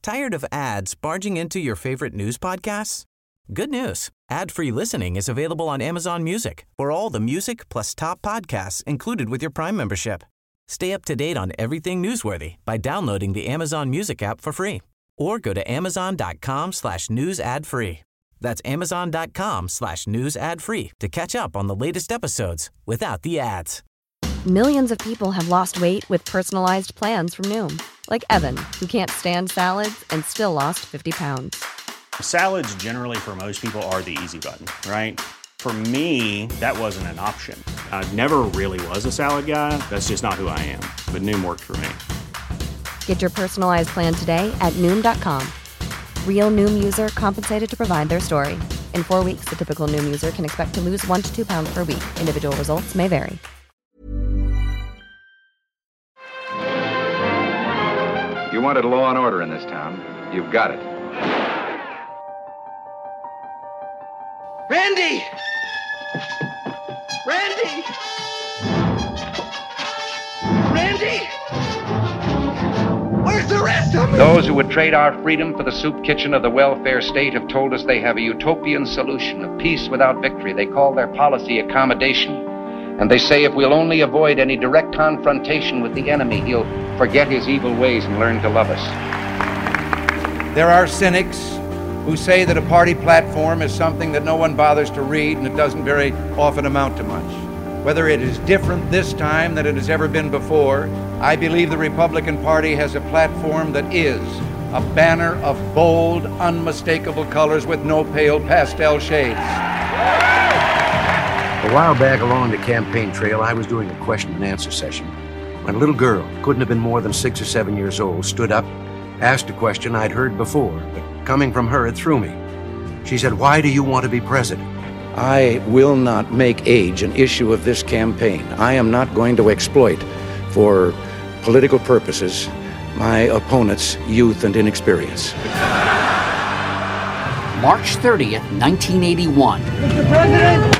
Tired of ads barging into your favorite news podcasts? Good news. Ad-free listening is available on Amazon Music for all the music plus top podcasts included with your Prime membership. Stay up to date on everything newsworthy by downloading the Amazon Music app for free or go to amazon.com/news ad free. That's amazon.com/news ad free to catch up on the latest episodes without the ads. Millions of people have lost weight with personalized plans from Noom. Like Evan, who can't stand salads and still lost 50 pounds. Salads generally for most people are the easy button, right? For me, that wasn't an option. I never really was a salad guy. That's just not who I am. But Noom worked for me. Get your personalized plan today at Noom.com. Real Noom user compensated to provide their story. In 4 weeks, the typical Noom user can expect to lose 1 to 2 pounds per week. Individual results may vary. You wanted law and order in this town. You've got it. Randy! Randy! Randy! Where's the rest of me? Those who would trade our freedom for the soup kitchen of the welfare state have told us they have a utopian solution of peace without victory. They call their policy accommodation. And they say if we'll only avoid any direct confrontation with the enemy, he'll forget his evil ways and learn to love us. There are cynics who say that a party platform is something that no one bothers to read and it doesn't very often amount to much. Whether it is different this time than it has ever been before, I believe the Republican Party has a platform that is a banner of bold, unmistakable colors with no pale pastel shades. A while back along the campaign trail, I was doing a question and answer session when a little girl, couldn't have been more than 6 or 7 years old, stood up, asked a question I'd heard before, but coming from her, it threw me. She said, "Why do you want to be president?" I will not make age an issue of this campaign. I am not going to exploit, for political purposes, my opponent's youth and inexperience. March 30th, 1981. Mr. President!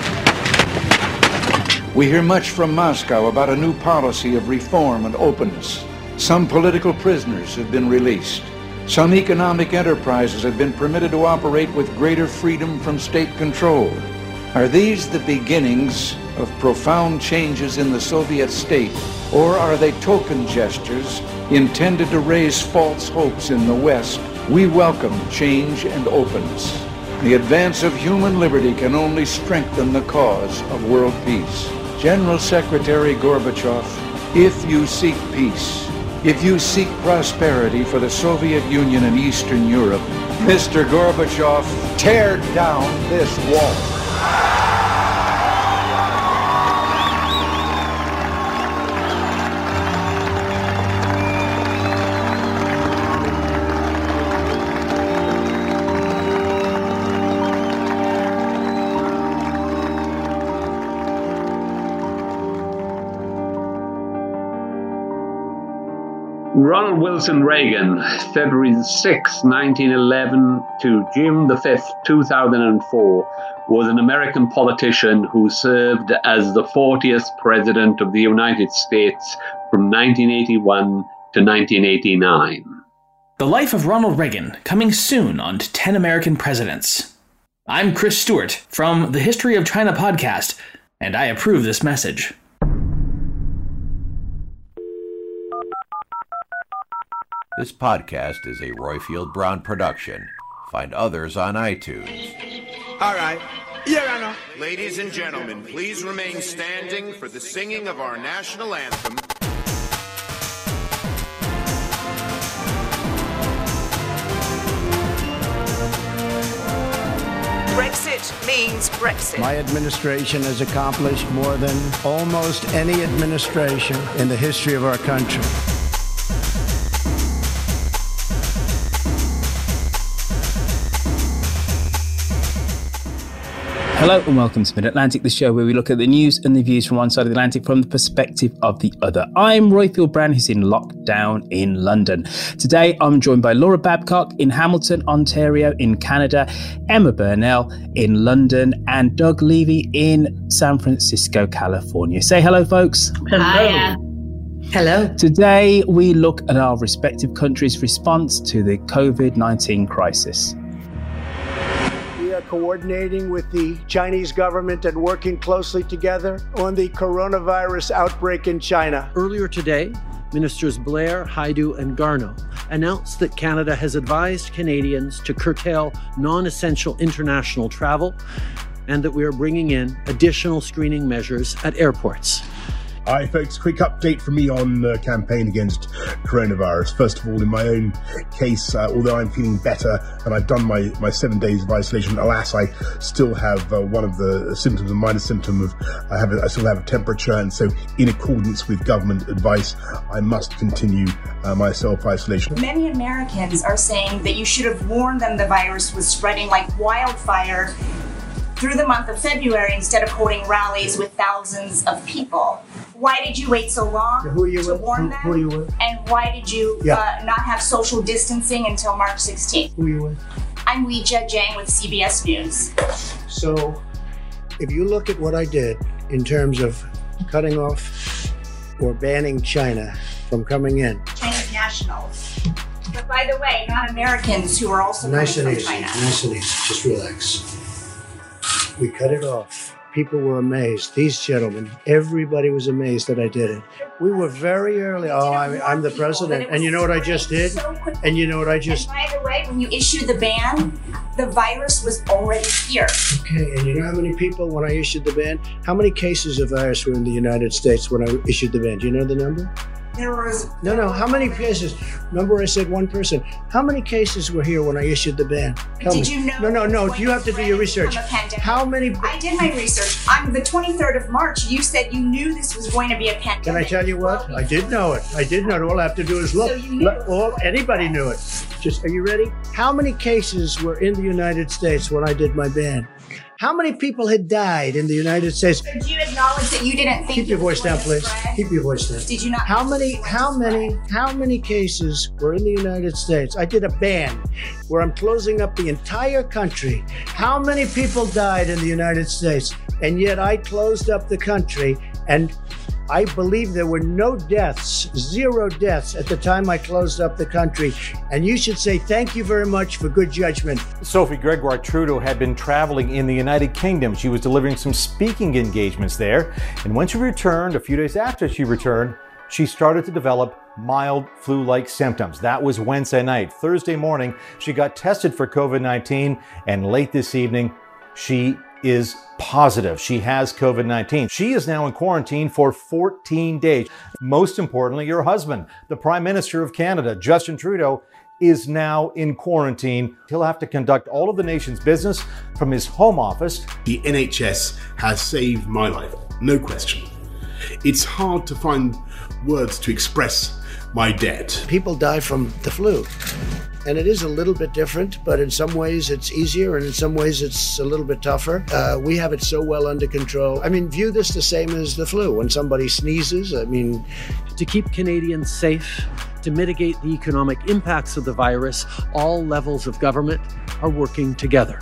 We hear much from Moscow about a new policy of reform and openness. Some political prisoners have been released. Some economic enterprises have been permitted to operate with greater freedom from state control. Are these the beginnings of profound changes in the Soviet state, or are they token gestures intended to raise false hopes in the West? We welcome change and openness. The advance of human liberty can only strengthen the cause of world peace. General Secretary Gorbachev, if you seek peace, if you seek prosperity for the Soviet Union and Eastern Europe, Mr. Gorbachev, tear down this wall. Ronald Wilson Reagan, February 6, 1911 to June the 5th, 2004, was an American politician who served as the 40th President of the United States from 1981 to 1989. The Life of Ronald Reagan, coming soon on 10 American Presidents. I'm Chris Stewart from the History of China podcast, and I approve this message. This podcast is a Royfield Brown production. Find others on iTunes. All right. Here I know. Ladies and gentlemen, please remain standing for the singing of our national anthem. Brexit means Brexit. My administration has accomplished more than almost any administration in the history of our country. Hello and welcome to Mid-Atlantic, the show where we look at the news and the views from one side of the Atlantic from the perspective of the other. I'm Royfield Brown, who's in lockdown in London. Today, I'm joined by Laura Babcock in Hamilton, Ontario in Canada, Emma Burnell in London, and Doug Levy in San Francisco, California. Say hello, folks. Hello. Hello. Today, we look at our respective countries' response to the COVID-19 crisis. We are coordinating with the Chinese government and working closely together on the coronavirus outbreak in China. Earlier today, Ministers Blair, Hajdu, and Garneau announced that Canada has advised Canadians to curtail non-essential international travel and that we are bringing in additional screening measures at airports. Hi folks, quick update from me on the campaign against coronavirus. First of all, in my own case, although I'm feeling better and I've done my 7 days of isolation, alas, I still have one of the symptoms, a minor symptom of I still have a temperature, and so in accordance with government advice, I must continue my self-isolation. Many Americans are saying that you should have warned them the virus was spreading like wildfire through the month of February instead of holding rallies with thousands of people. Why did you wait so long to warn them? Who are you with? And why did you not have social distancing until March 16th? Who are you with? I'm Weijia Jiang with CBS News. So, if you look at what I did in terms of cutting off or banning China from coming in. Chinese nationals. But by the way, not Americans who are also coming from China. Nice and easy. Just relax. We cut it off. People were amazed. These gentlemen, everybody was amazed that I did it. We were very early. Oh, I'm the president. And you know what I just did? And you know what I just... And by the way, when you issued the ban, the virus was already here. Okay, and you know how many people, when I issued the ban, how many cases of virus were in the United States when I issued the ban? Do you know the number? There was... No, how many cases? Remember I said one person. How many cases were here when I issued the ban? Did you know? No, you have to do your research. How many... I did my research. On the 23rd of March, you said you knew this was going to be a pandemic. Can I tell you what? I did know it. All I have to do is look. So you knew anybody knew it. Just, are you ready? How many cases were in the United States when I did my ban? How many people had died in the United States? Did you acknowledge that you didn't think... Keep your voice down, please. Keep your voice down. Did you not... How many cases were in the United States? I did a ban where I'm closing up the entire country. How many people died in the United States? And yet I closed up the country, and I believe there were no deaths, 0 deaths at the time I closed up the country. And you should say thank you very much for good judgment. Sophie Gregoire Trudeau had been traveling in the United Kingdom. She was delivering some speaking engagements there. And when she returned, a few days after she returned, she started to develop mild flu-like symptoms. That was Wednesday night. Thursday morning, she got tested for COVID-19, and late this evening, she is positive. She has COVID-19. She is now in quarantine for 14 days. Most importantly, your husband, the Prime Minister of Canada, Justin Trudeau, is now in quarantine. He'll have to conduct all of the nation's business from his home office. The NHS has saved my life, no question. It's hard to find words to express my debt. People die from the flu. And it is a little bit different, but in some ways it's easier and in some ways it's a little bit tougher. We have it so well under control. I mean, view this the same as the flu. When somebody sneezes, To keep Canadians safe, to mitigate the economic impacts of the virus, all levels of government are working together.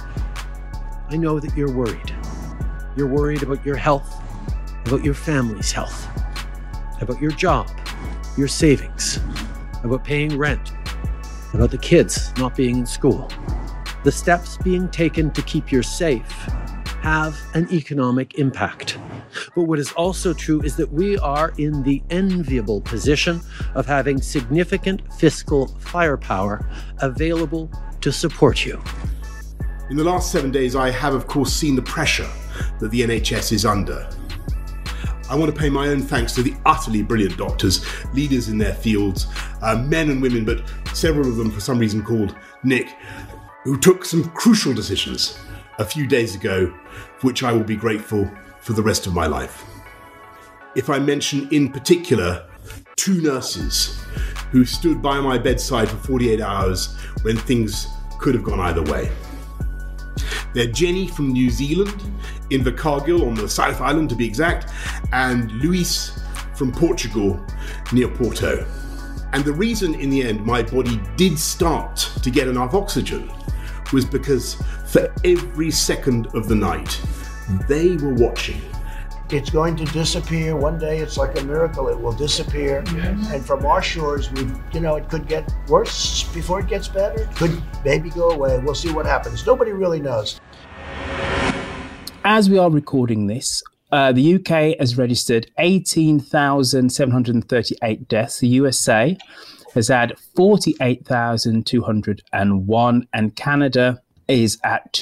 I know that you're worried. You're worried about your health, about your family's health, about your job, your savings, about paying rent, about the kids not being in school. The steps being taken to keep you safe have an economic impact. But what is also true is that we are in the enviable position of having significant fiscal firepower available to support you. In the last 7 days, I have, of course, seen the pressure that the NHS is under. I want to pay my own thanks to the utterly brilliant doctors, leaders in their fields, men and women, but several of them for some reason called Nick, who took some crucial decisions a few days ago, for which I will be grateful for the rest of my life. If I mention in particular 2 nurses who stood by my bedside for 48 hours when things could have gone either way. They're Jenny from New Zealand, Invercargill on the South Island to be exact, and Luis from Portugal near Porto. And the reason in the end my body did start to get enough oxygen was because for every second of the night, they were watching It's going to disappear. One day, it's like a miracle. It will disappear. Yes. And from our shores, it could get worse before it gets better. It could maybe go away. We'll see what happens. Nobody really knows. As we are recording this, the UK has registered 18,738 deaths. The USA has had 48,201, and Canada is at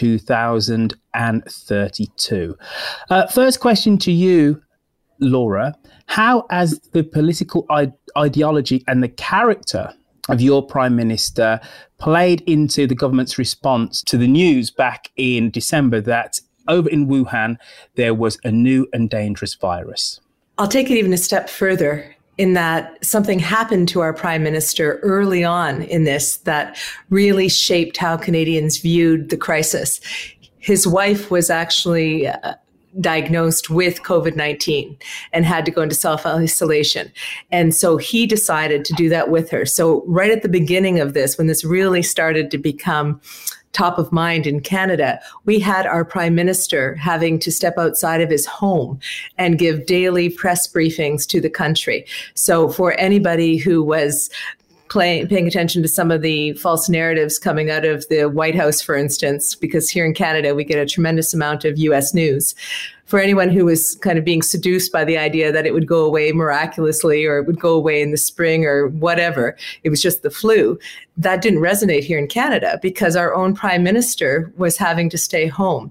2,032. First question to you, Laura. How has the political ideology and the character of your Prime Minister played into the government's response to the news back in December that over in Wuhan there was a new and dangerous virus? I'll take it even a step further, in that something happened to our Prime Minister early on in this that really shaped how Canadians viewed the crisis. His wife was actually diagnosed with COVID-19 and had to go into self-isolation. And so he decided to do that with her. So right at the beginning of this, when this really started to become top of mind in Canada, we had our Prime Minister having to step outside of his home and give daily press briefings to the country. So for anybody who was paying attention to some of the false narratives coming out of the White House, for instance, because here in Canada, we get a tremendous amount of US news. For anyone who was kind of being seduced by the idea that it would go away miraculously or it would go away in the spring or whatever, it was just the flu, that didn't resonate here in Canada because our own Prime Minister was having to stay home.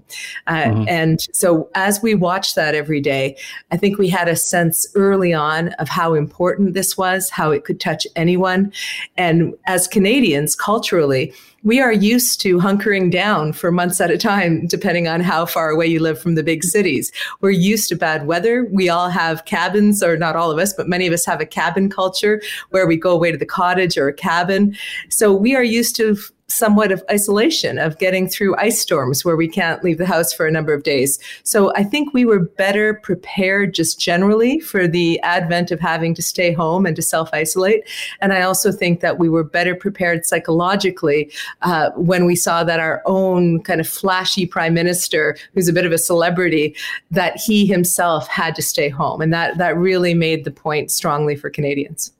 And so as we watched that every day, I think we had a sense early on of how important this was, how it could touch anyone. And as Canadians, culturally, we are used to hunkering down for months at a time, depending on how far away you live from the big cities. We're used to bad weather. We all have cabins, or not all of us, but many of us have a cabin culture where we go away to the cottage or a cabin. So we are used to somewhat of isolation, of getting through ice storms where we can't leave the house for a number of days. So I think we were better prepared just generally for the advent of having to stay home and to self-isolate. And I also think that we were better prepared psychologically when we saw that our own kind of flashy Prime Minister, who's a bit of a celebrity, that he himself had to stay home. And that really made the point strongly for Canadians.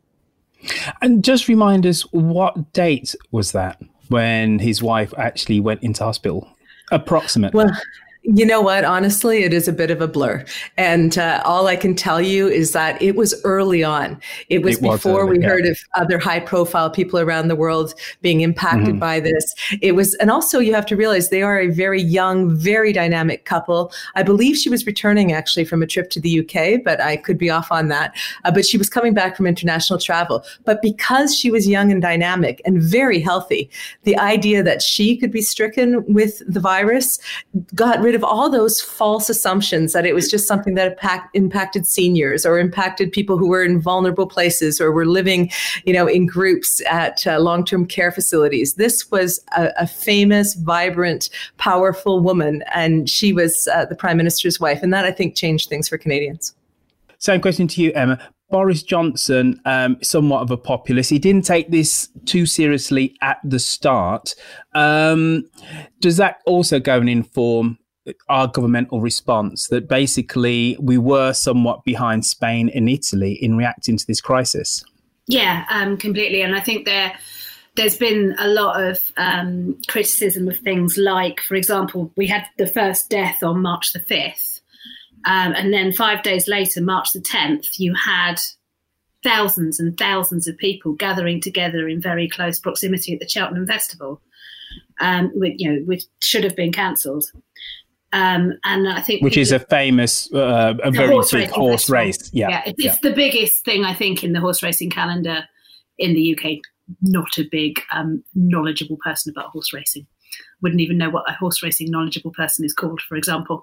And just remind us, what date was that when his wife actually went into hospital, approximately? Well, you know what? Honestly, it is a bit of a blur. And all I can tell you is that it was early on. It was before we heard of other high profile people around the world being impacted by this. It was, and also you have to realize they are a very young, very dynamic couple. I believe she was returning actually from a trip to the UK, but I could be off on that. But she was coming back from international travel. But because she was young and dynamic and very healthy, the idea that she could be stricken with the virus got rid of all those false assumptions that it was just something that impacted seniors or impacted people who were in vulnerable places or were living, in groups at long-term care facilities. This was a famous, vibrant, powerful woman, and she was the Prime Minister's wife. And that, I think, changed things for Canadians. Same question to you, Emma. Boris Johnson, somewhat of a populist. He didn't take this too seriously at the start. Does that also go and inform our governmental response, that basically we were somewhat behind Spain and Italy in reacting to this crisis? Yeah, completely. And I think there's been a lot of criticism of things like, for example, we had the first death on March the 5th. And then 5 days later, March the 10th, you had thousands and thousands of people gathering together in very close proximity at the Cheltenham Festival, which should have been cancelled. And I think, which is a famous, a very big horse race. Yeah, it's the biggest thing I think in the horse racing calendar in the UK. Not a big, knowledgeable person about horse racing. Wouldn't even know what a horse racing knowledgeable person is called, for example.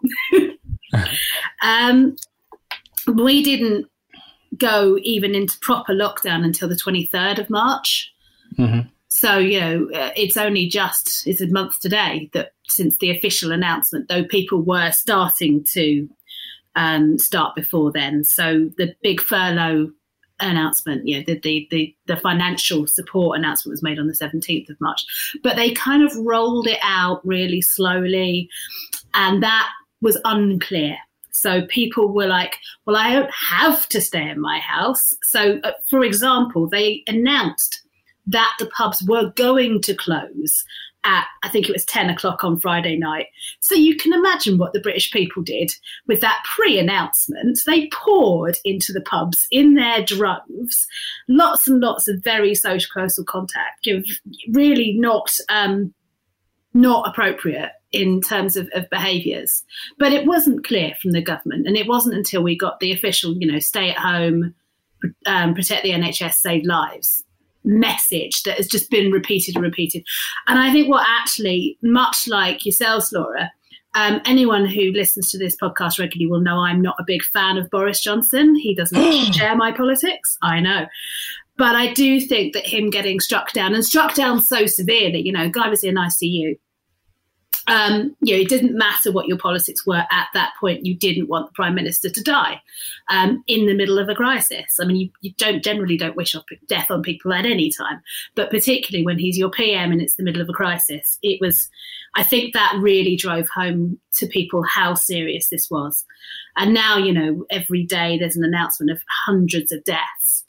We didn't go even into proper lockdown until the 23rd of March. Mm-hmm. So, it's only it's a month today that since the official announcement, though people were starting to start before then. So the big furlough announcement, the financial support announcement was made on the 17th of March. But they kind of rolled it out really slowly, and that was unclear. So people were like, well, I don't have to stay in my house. So, for example, they announced that the pubs were going to close at, I think it was 10 o'clock on Friday night. So you can imagine what the British people did with that pre-announcement. They poured into the pubs in their droves, lots and lots of very social contact, really not appropriate in terms of behaviours. But it wasn't clear from the government, and it wasn't until we got the official, stay at home, protect the NHS, save lives message that has just been repeated and repeated. And I think what actually, much like yourselves, Laura, anyone who listens to this podcast regularly will know I'm not a big fan of Boris Johnson. He doesn't share my politics, I know. But I do think that him getting struck down so severely, guy was in ICU. It didn't matter what your politics were at that point. You didn't want the Prime Minister to die in the middle of a crisis. I mean, you generally don't wish death on people at any time, but particularly when he's your PM and it's the middle of a crisis. I think that really drove home to people how serious this was. And now, every day there's an announcement of hundreds of deaths.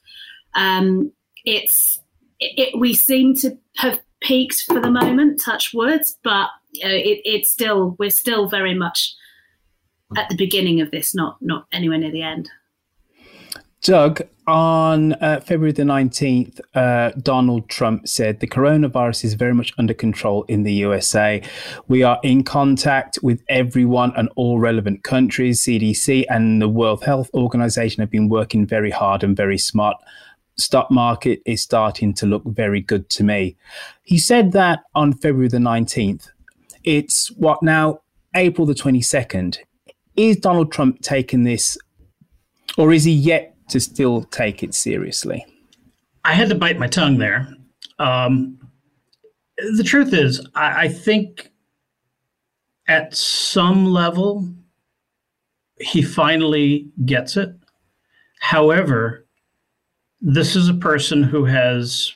We seem to have peaked for the moment, touch wood, but we're still very much at the beginning of this, not anywhere near the end. Doug, on February the 19th, Donald Trump said the coronavirus is very much under control in the USA. We are in contact with everyone and all relevant countries. CDC and the World Health Organization have been working very hard and very smart. Stock market is starting to look very good to me. He said that on February the 19th. It's what now, April the 22nd. Is Donald Trump taking this, or is he yet to still take it seriously? I had to bite my tongue there. The truth is, I think at some level, he finally gets it. However, this is a person who has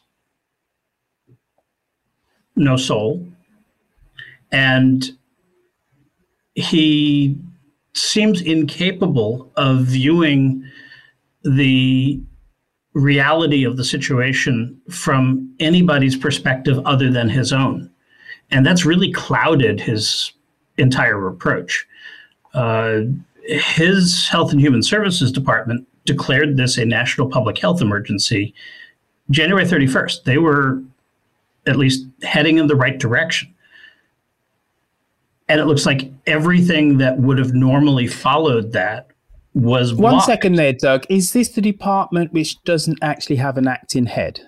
no soul, and he seems incapable of viewing the reality of the situation from anybody's perspective other than his own. And that's really clouded his entire approach. His Health and Human Services Department declared this a national public health emergency January 31st. They were at least heading in the right direction. And it looks like everything that would have normally followed that was blocked. 1 second there, Doug. Is this the department which doesn't actually have an acting head?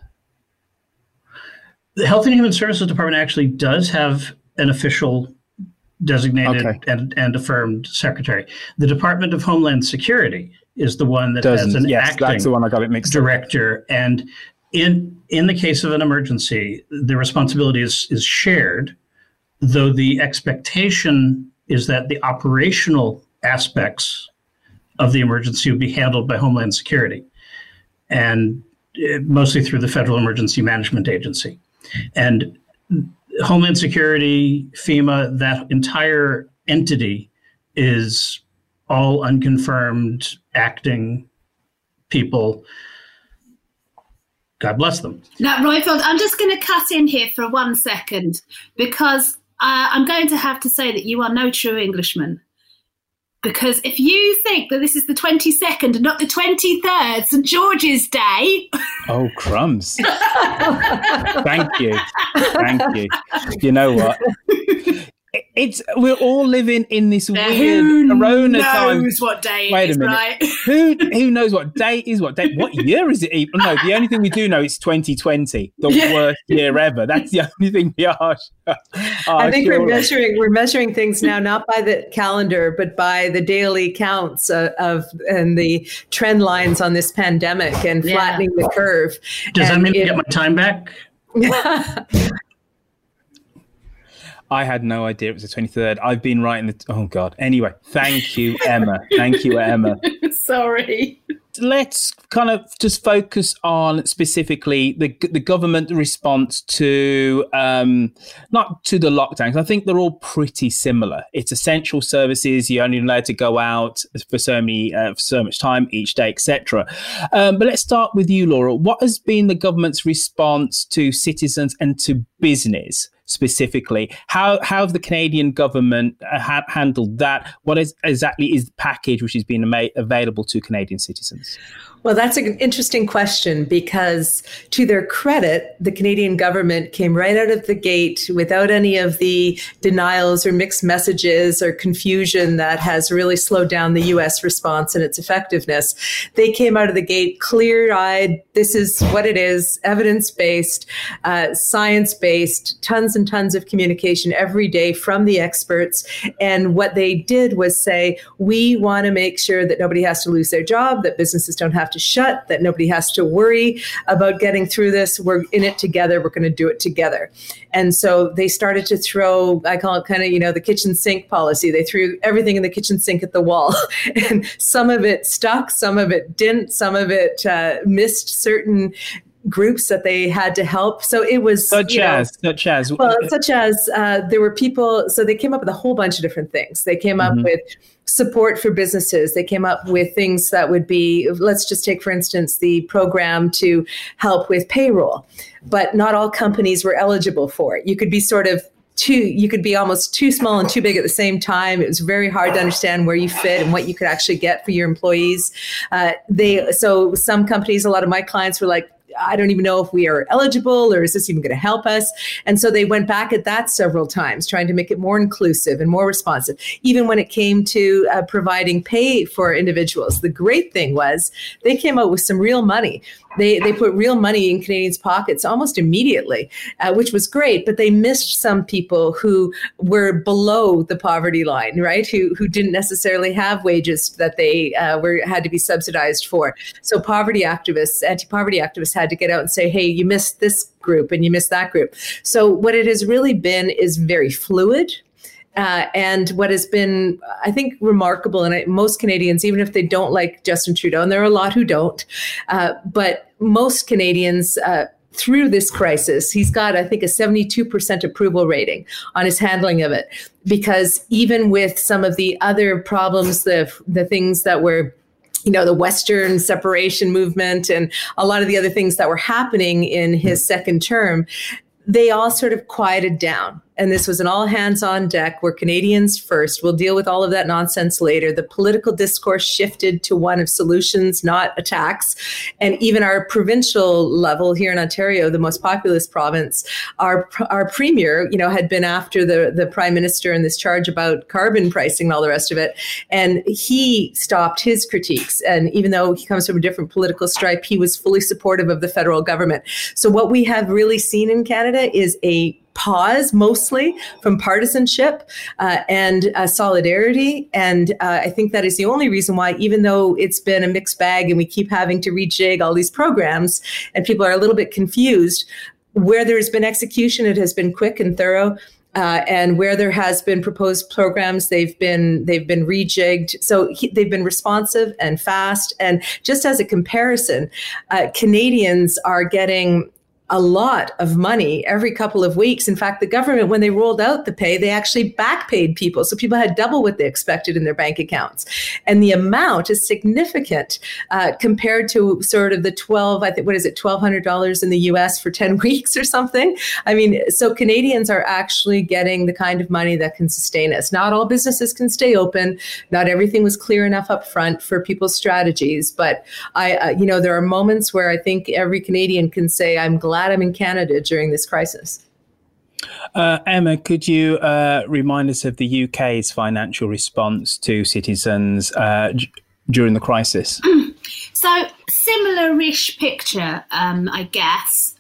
The Health and Human Services Department actually does have an official designated and affirmed secretary. The Department of Homeland Security is the one that has an acting that's the one I got it mixed director. Up. And in the case of an emergency, the responsibility is shared, though the expectation is that the operational aspects of the emergency would be handled by Homeland Security, and mostly through the Federal Emergency Management Agency. And Homeland Security, FEMA, that entire entity is all unconfirmed acting people. God bless them. Now, Roifield, I'm just going to cut in here for 1 second, because I'm going to have to say that you are no true Englishman. Because if you think that this is the 22nd and not the 23rd, St. George's Day. Oh, crumbs. Thank you. You know what? We're all living in this weird Corona time. Who knows what day Wait it is, a minute. right? Who knows what day is what day? What year is it even? No, the only thing we do know is 2020, the worst year ever. That's the only thing we are. I think we're measuring things now not by the calendar, but by the daily counts and the trend lines on this pandemic and flattening the curve. Does that mean I get my time back? I had no idea it was the 23rd. I've been writing oh God. Anyway, thank you, Emma. Thank you, Emma. Sorry. Let's kind of just focus on specifically the government response to not to the lockdowns. I think they're all pretty similar. It's essential services. You're only allowed to go out for so much time each day, etc. But let's start with you, Laura. What has been the government's response to citizens and to business? Specifically, how have the Canadian government handled that? What exactly is the package which is being made available to Canadian citizens? Well, that's an interesting question because, to their credit, the Canadian government came right out of the gate without any of the denials or mixed messages or confusion that has really slowed down the U.S. response and its effectiveness. They came out of the gate clear-eyed. This is what it is, evidence-based, science-based, tons and tons of communication every day from the experts. And what they did was say, we want to make sure that nobody has to lose their job, that businesses don't have to shut, that nobody has to worry about getting through this. We're in it together. We're going to do it together. And so they started to throw, I call it kind of, the kitchen sink policy. They threw everything in the kitchen sink at the wall. And some of it stuck, some of it didn't, some of it missed certain groups that they had to help. So it was such as there were people. So they came up with a whole bunch of different things. They came up with support for businesses. They came up with things that would be, let's just take, for instance, the program to help with payroll. But not all companies were eligible for it. You could be you could be almost too small and too big at the same time. It was very hard to understand where you fit and what you could actually get for your employees. So some companies, a lot of my clients were like, I don't even know if we are eligible or is this even going to help us? And so they went back at that several times, trying to make it more inclusive and more responsive. Even when it came to providing pay for individuals, the great thing was they came out with some real money. They put real money in Canadians' pockets almost immediately, which was great. But they missed some people who were below the poverty line, right? Who didn't necessarily have wages that they had to be subsidized for. So anti-poverty activists had to get out and say, hey, you missed this group and you missed that group. So what it has really been is very fluid. And what has been, I think, remarkable, and most Canadians, even if they don't like Justin Trudeau, and there are a lot who don't, but most Canadians, through this crisis, he's got, I think, a 72% approval rating on his handling of it. Because even with some of the other problems, the things that were, the Western separation movement and a lot of the other things that were happening in his second term, they all sort of quieted down. And this was an all hands on deck. We're Canadians first. We'll deal with all of that nonsense later. The political discourse shifted to one of solutions, not attacks. And even our provincial level here in Ontario, the most populous province, our premier, had been after the prime minister in this charge about carbon pricing and all the rest of it. And he stopped his critiques. And even though he comes from a different political stripe, he was fully supportive of the federal government. So what we have really seen in Canada is a pause, mostly from partisanship and solidarity. And I think that is the only reason why, even though it's been a mixed bag and we keep having to rejig all these programs and people are a little bit confused, where there's been execution, it has been quick and thorough. And where there has been proposed programs, they've been rejigged. So they've been responsive and fast. And just as a comparison, Canadians are getting a lot of money every couple of weeks. In fact, the government, when they rolled out the pay, they actually back paid people. So people had double what they expected in their bank accounts. And the amount is significant compared to sort of the $1,200 in the US for 10 weeks or something. I mean, so Canadians are actually getting the kind of money that can sustain us. Not all businesses can stay open. Not everything was clear enough up front for people's strategies. But there are moments where I think every Canadian can say, I'm glad I'm in Canada during this crisis. Emma, could you remind us of the UK's financial response to citizens during the crisis? So similar-ish picture, I guess.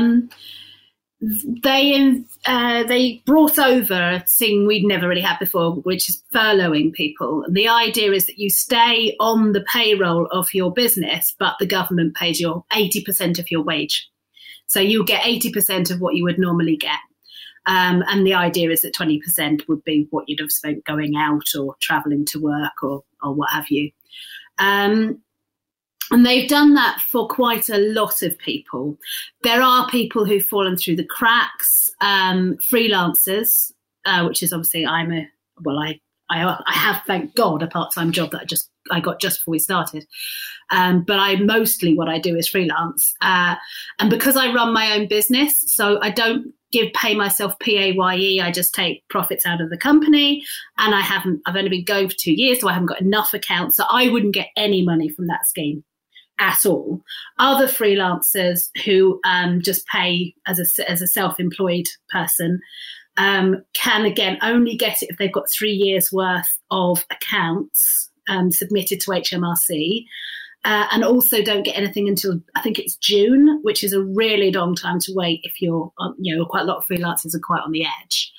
They brought over a thing we'd never really had before, which is furloughing people. The idea is that you stay on the payroll of your business, but the government pays your 80% of your wage. So you get 80% of what you would normally get. And the idea is that 20% would be what you'd have spent going out or traveling to work or what have you. And they've done that for quite a lot of people. There are people who've fallen through the cracks, freelancers, which is obviously I have, thank God, a part-time job that I got just before we started. But what I do is freelance. And because I run my own business, so I don't pay myself PAYE, I just take profits out of the company. And I've only been going for 2 years, so I haven't got enough accounts. So I wouldn't get any money from that scheme at all. Other freelancers who just pay as a self-employed person can again only get it if they've got 3 years worth of accounts submitted to HMRC, and also don't get anything until I think it's June, which is a really long time to wait if you're quite a lot of freelancers are quite on the edge.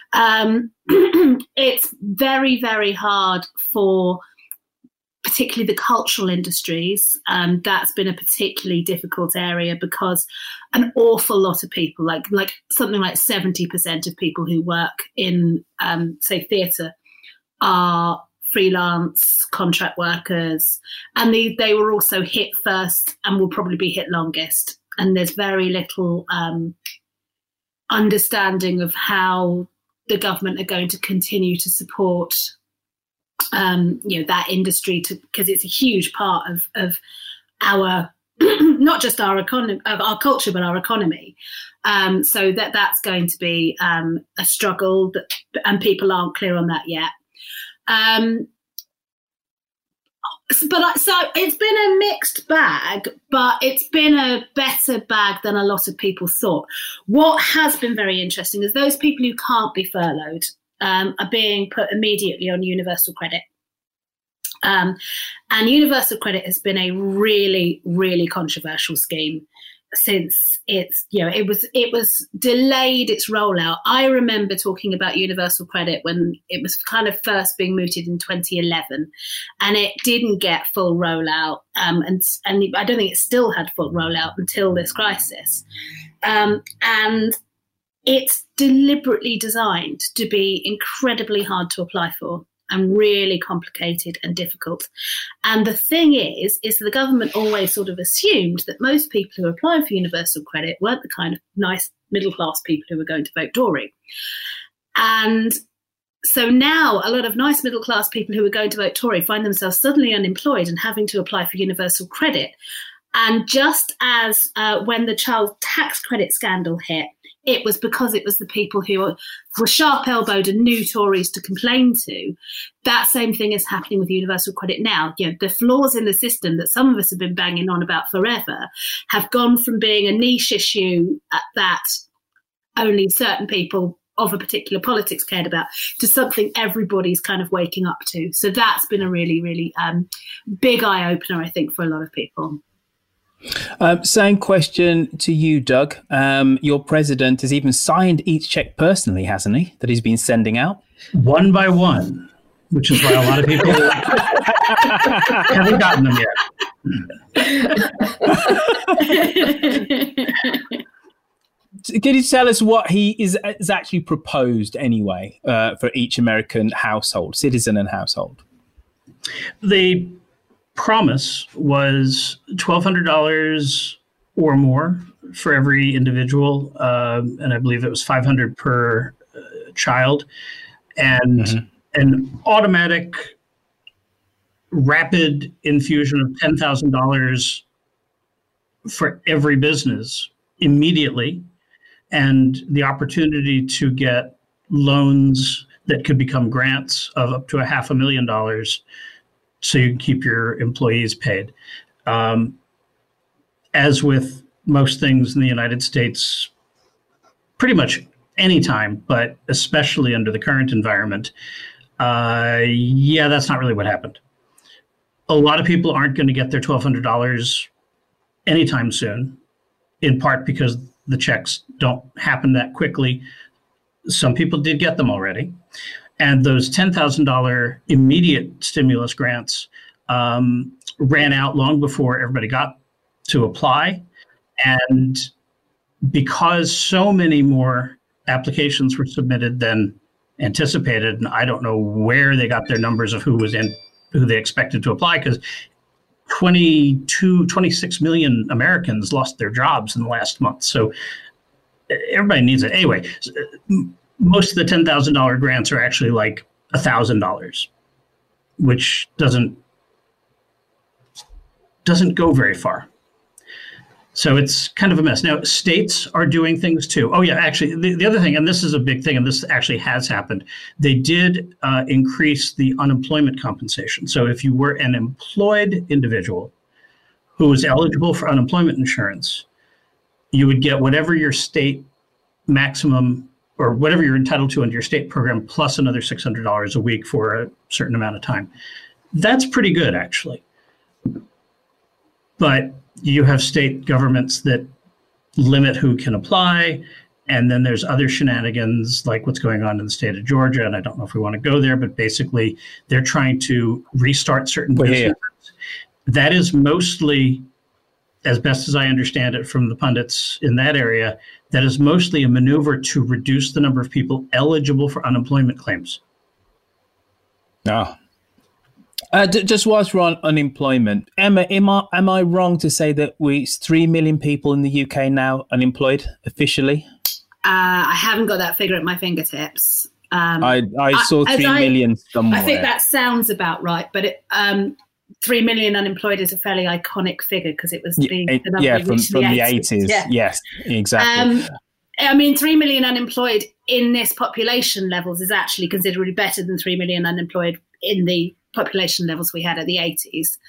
It's very, very hard for particularly the cultural industries. That's been a particularly difficult area because an awful lot of people, like something like 70% of people who work in, say, theatre, are freelance contract workers, and they were also hit first and will probably be hit longest. And there's very little understanding of how the government are going to continue to support that industry, because it's a huge part of our not just our economy, of our culture, but our economy. So that's going to be a struggle, and people aren't clear on that yet. So it's been a mixed bag, but it's been a better bag than a lot of people thought. What has been very interesting is those people who can't be furloughed are being put immediately on universal credit. And universal credit has been a really, really controversial scheme since it was delayed its rollout. I remember talking about universal credit when it was kind of first being mooted in 2011, and it didn't get full rollout. And I don't think it still had full rollout until this crisis. And it's deliberately designed to be incredibly hard to apply for and really complicated and difficult. And the thing is the government always sort of assumed that most people who are applying for universal credit weren't the kind of nice middle-class people who were going to vote Tory. And so now a lot of nice middle-class people who are going to vote Tory find themselves suddenly unemployed and having to apply for universal credit. And just as when the child tax credit scandal hit, it was because it was the people who were sharp-elbowed and new Tories to complain to. That same thing is happening with universal credit now. The flaws in the system that some of us have been banging on about forever have gone from being a niche issue that only certain people of a particular politics cared about to something everybody's kind of waking up to. So that's been a really, really big eye-opener, I think, for a lot of people. Same question to you, Doug. Your president has even signed each check personally, hasn't he, that he's been sending out? One by one, which is why a lot of people haven't gotten them yet. Can you tell us what he is actually proposed anyway for each American household, citizen and household? The promise was $1,200 or more for every individual, and I believe it was $500 per child, and an automatic, rapid infusion of $10,000 for every business immediately, and the opportunity to get loans that could become grants of up to $500,000 so you can keep your employees paid. As with most things in the United States, pretty much any time, but especially under the current environment, that's not really what happened. A lot of people aren't going to get their $1,200 anytime soon, in part because the checks don't happen that quickly. Some people did get them already. And those $10,000 immediate stimulus grants ran out long before everybody got to apply. And because so many more applications were submitted than anticipated, and I don't know where they got their numbers of who they expected to apply, because 26 million Americans lost their jobs in the last month. So everybody needs it. Anyway, most of the $10,000 grants are actually like $1,000, which doesn't go very far. So it's kind of a mess. Now, states are doing things too. Oh, yeah, actually, the other thing, and this is a big thing, and this actually has happened, they did increase the unemployment compensation. So if you were an employed individual who was eligible for unemployment insurance, you would get whatever your state maximum or whatever you're entitled to under your state program plus another $600 a week for a certain amount of time. That's pretty good, actually. But you have state governments that limit who can apply. And then there's other shenanigans like what's going on in the state of Georgia. And I don't know if we want to go there, but basically they're trying to restart certain businesses. That is mostly, as best as I understand it from the pundits in that area, that is mostly a maneuver to reduce the number of people eligible for unemployment claims. No. Just whilst we're on unemployment, Emma, am I wrong to say that 3 million people in the UK now unemployed officially? I haven't got that figure at my fingertips. I saw 3 million somewhere. I think that sounds about right, but 3 million unemployed is a fairly iconic figure because it was the number from the 80s. Yeah. Yes, exactly. 3 million unemployed in this population levels is actually considerably better than 3 million unemployed in the population levels we had at the 80s.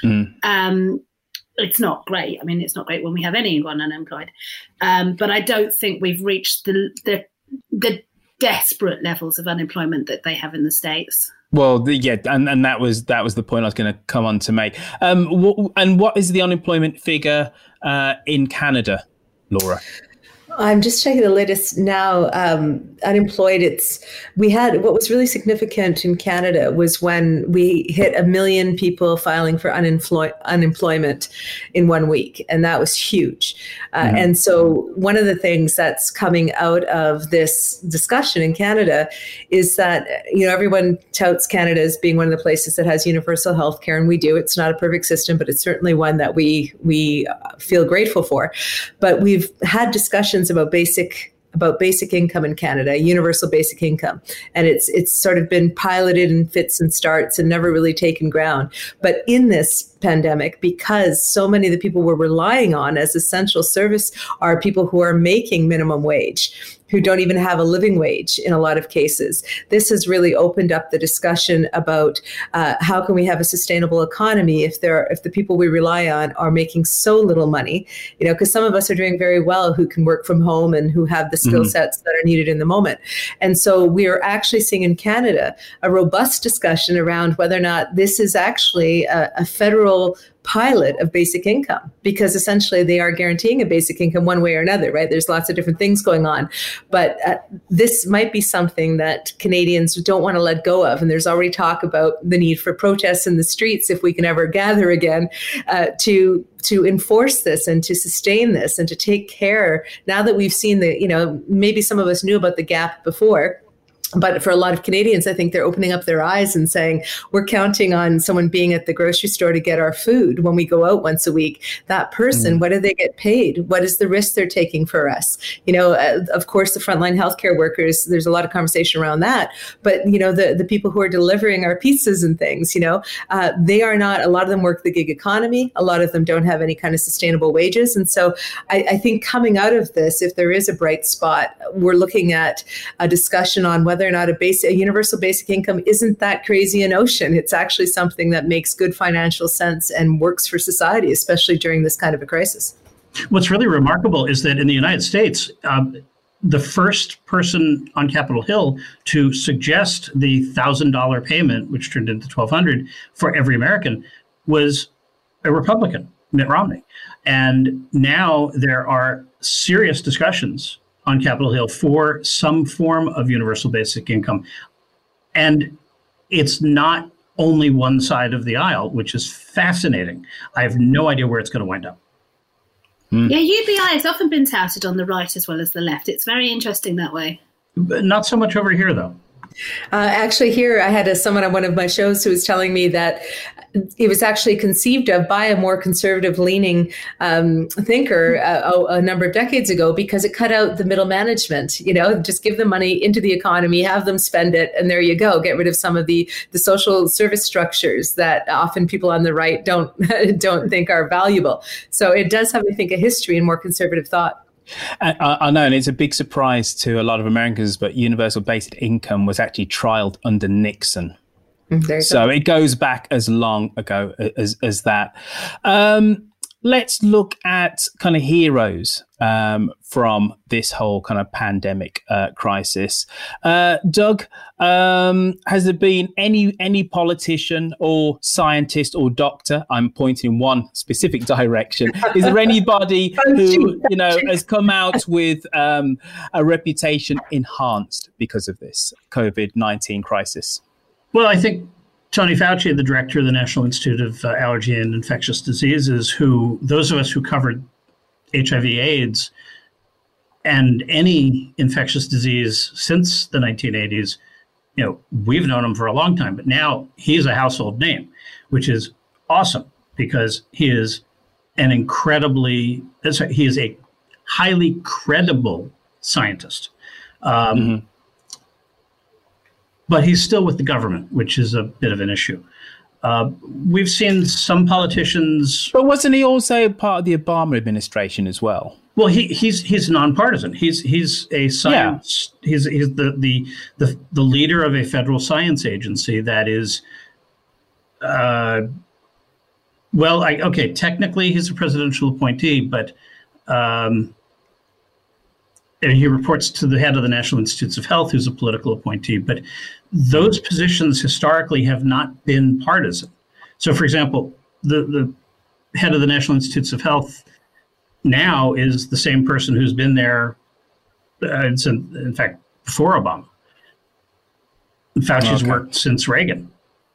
It's not great. I mean, it's not great when we have anyone unemployed. But I don't think we've reached the desperate levels of unemployment that they have in the States. Well, and that was the point I was going to come on to make. And what is the unemployment figure in Canada, Laura? I'm just checking the latest now. Unemployed, what was really significant in Canada was when we hit 1 million people filing for unemployment in 1 week. And that was huge. And so one of the things that's coming out of this discussion in Canada is that, everyone touts Canada as being one of the places that has universal health care. And we do. It's not a perfect system, but it's certainly one that we feel grateful for. But we've had discussions about basic income in Canada, universal basic income. And it's sort of been piloted in fits and starts and never really taken ground. But in this pandemic, because so many of the people we're relying on as essential service are people who are making minimum wage, who don't even have a living wage in a lot of cases. This has really opened up the discussion about how can we have a sustainable economy if the people we rely on are making so little money, because some of us are doing very well who can work from home and who have the skill sets that are needed in the moment. And so we are actually seeing in Canada a robust discussion around whether or not this is actually a federal pilot of basic income, because essentially they are guaranteeing a basic income one way or another, right? There's lots of different things going on, but this might be something that Canadians don't want to let go of. And there's already talk about the need for protests in the streets if we can ever gather again to enforce this and to sustain this and to take care. Now that we've seen maybe some of us knew about the gap before, but for a lot of Canadians, I think they're opening up their eyes and saying, we're counting on someone being at the grocery store to get our food when we go out once a week. That person, what do they get paid? What is the risk they're taking for us? Of course, the frontline healthcare workers, there's a lot of conversation around that. But, the people who are delivering our pizzas and things, they are not, a lot of them work the gig economy. A lot of them don't have any kind of sustainable wages. And so I think coming out of this, if there is a bright spot, we're looking at a discussion on whether or not a universal basic income isn't that crazy a notion. It's actually something that makes good financial sense and works for society, especially during this kind of a crisis. What's really remarkable is that in the United States, the first person on Capitol Hill to suggest the $1,000 payment, which turned into $1,200 for every American, was a Republican, Mitt Romney. And now there are serious discussions on Capitol Hill for some form of universal basic income. And it's not only one side of the aisle, which is fascinating. I have no idea where it's going to wind up. Yeah, UBI has often been touted on the right as well as the left. It's very interesting that way. But not so much over here, though. Actually, here I had someone on one of my shows who was telling me that it was actually conceived of by a more conservative-leaning thinker a number of decades ago because it cut out the middle management. Just give the money into the economy, have them spend it, and there you go. Get rid of some of the social service structures that often people on the right don't think are valuable. So it does have, I think, a history in more conservative thought. I know, and it's a big surprise to a lot of Americans, but universal basic income was actually trialed under Nixon. So it goes back as long ago as that. Let's look at kind of heroes from this whole kind of pandemic crisis. Doug, has there been any politician or scientist or doctor? I'm pointing in one specific direction. Is there anybody who has come out with a reputation enhanced because of this COVID-19 crisis? Well, I think Tony Fauci, the director of the National Institute of Allergy and Infectious Diseases, those of us who covered HIV/AIDS and any infectious disease since the 1980s, we've known him for a long time, but now he's a household name, which is awesome because he is a highly credible scientist. But he's still with the government, which is a bit of an issue. We've seen some politicians. But wasn't he also part of the Obama administration as well? Well, he's nonpartisan. He's a science. Yeah. He's the leader of a federal science agency that is. Technically he's a presidential appointee, but. He reports to the head of the National Institutes of Health, who's a political appointee. But those positions historically have not been partisan. So, for example, the head of the National Institutes of Health now is the same person who's been there, in fact, before Obama. Fauci's worked since Reagan.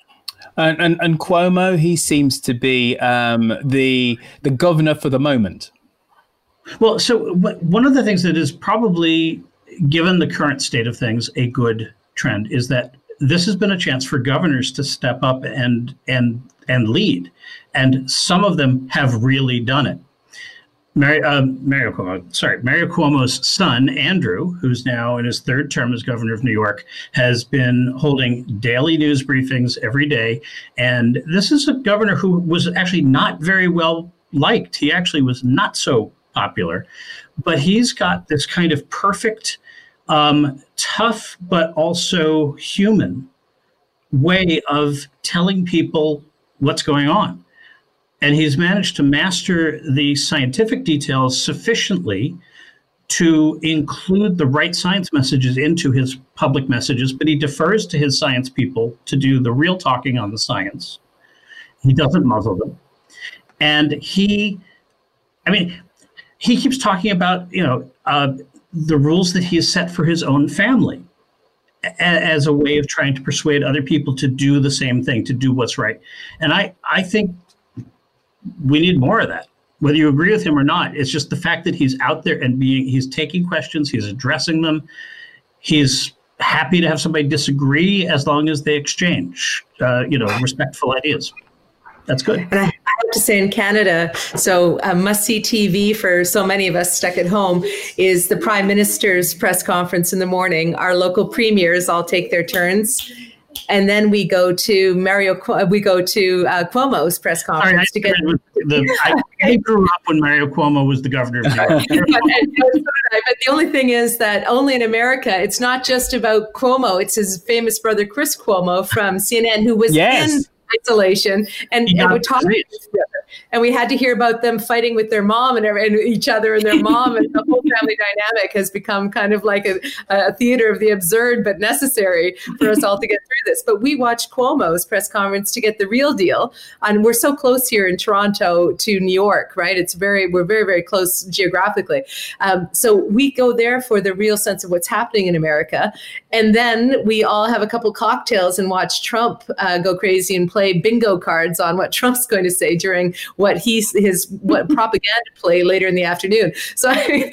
And Cuomo, he seems to be the governor for the moment. Well, so one of the things that is probably, given the current state of things, a good trend is that this has been a chance for governors to step up and lead, and some of them have really done it. Mario Cuomo's son, Andrew, who's now in his third term as governor of New York, has been holding daily news briefings every day, and this is a governor who was actually not very well liked. He actually was not so popular, but he's got this kind of perfect, tough, but also human way of telling people what's going on. And he's managed to master the scientific details sufficiently to include the right science messages into his public messages, but he defers to his science people to do the real talking on the science. He doesn't muzzle them. And he keeps talking about, the rules that he has set for his own family as a way of trying to persuade other people to do the same thing, to do what's right. And I think we need more of that, whether you agree with him or not. It's just the fact that he's out there and he's taking questions, he's addressing them. He's happy to have somebody disagree as long as they exchange, respectful ideas. That's good. And I have to say, in Canada, so must-see TV for so many of us stuck at home is the Prime Minister's press conference in the morning. Our local premiers all take their turns, and then we go to Cuomo's press conference. I grew up when Mario Cuomo was the governor of New York. But the only thing is that only in America, it's not just about Cuomo. It's his famous brother, Chris Cuomo from CNN, who was in isolation and would talk to each other. And we had to hear about them fighting with their mom and each other and their mom, and the whole family dynamic has become kind of like a theater of the absurd, but necessary for us all to get through this. But we watched Cuomo's press conference to get the real deal. And we're so close here in Toronto to New York, right? We're very, very close geographically. So we go there for the real sense of what's happening in America. And then we all have a couple cocktails and watch Trump go crazy and play bingo cards on what Trump's going to say during what propaganda play later in the afternoon. So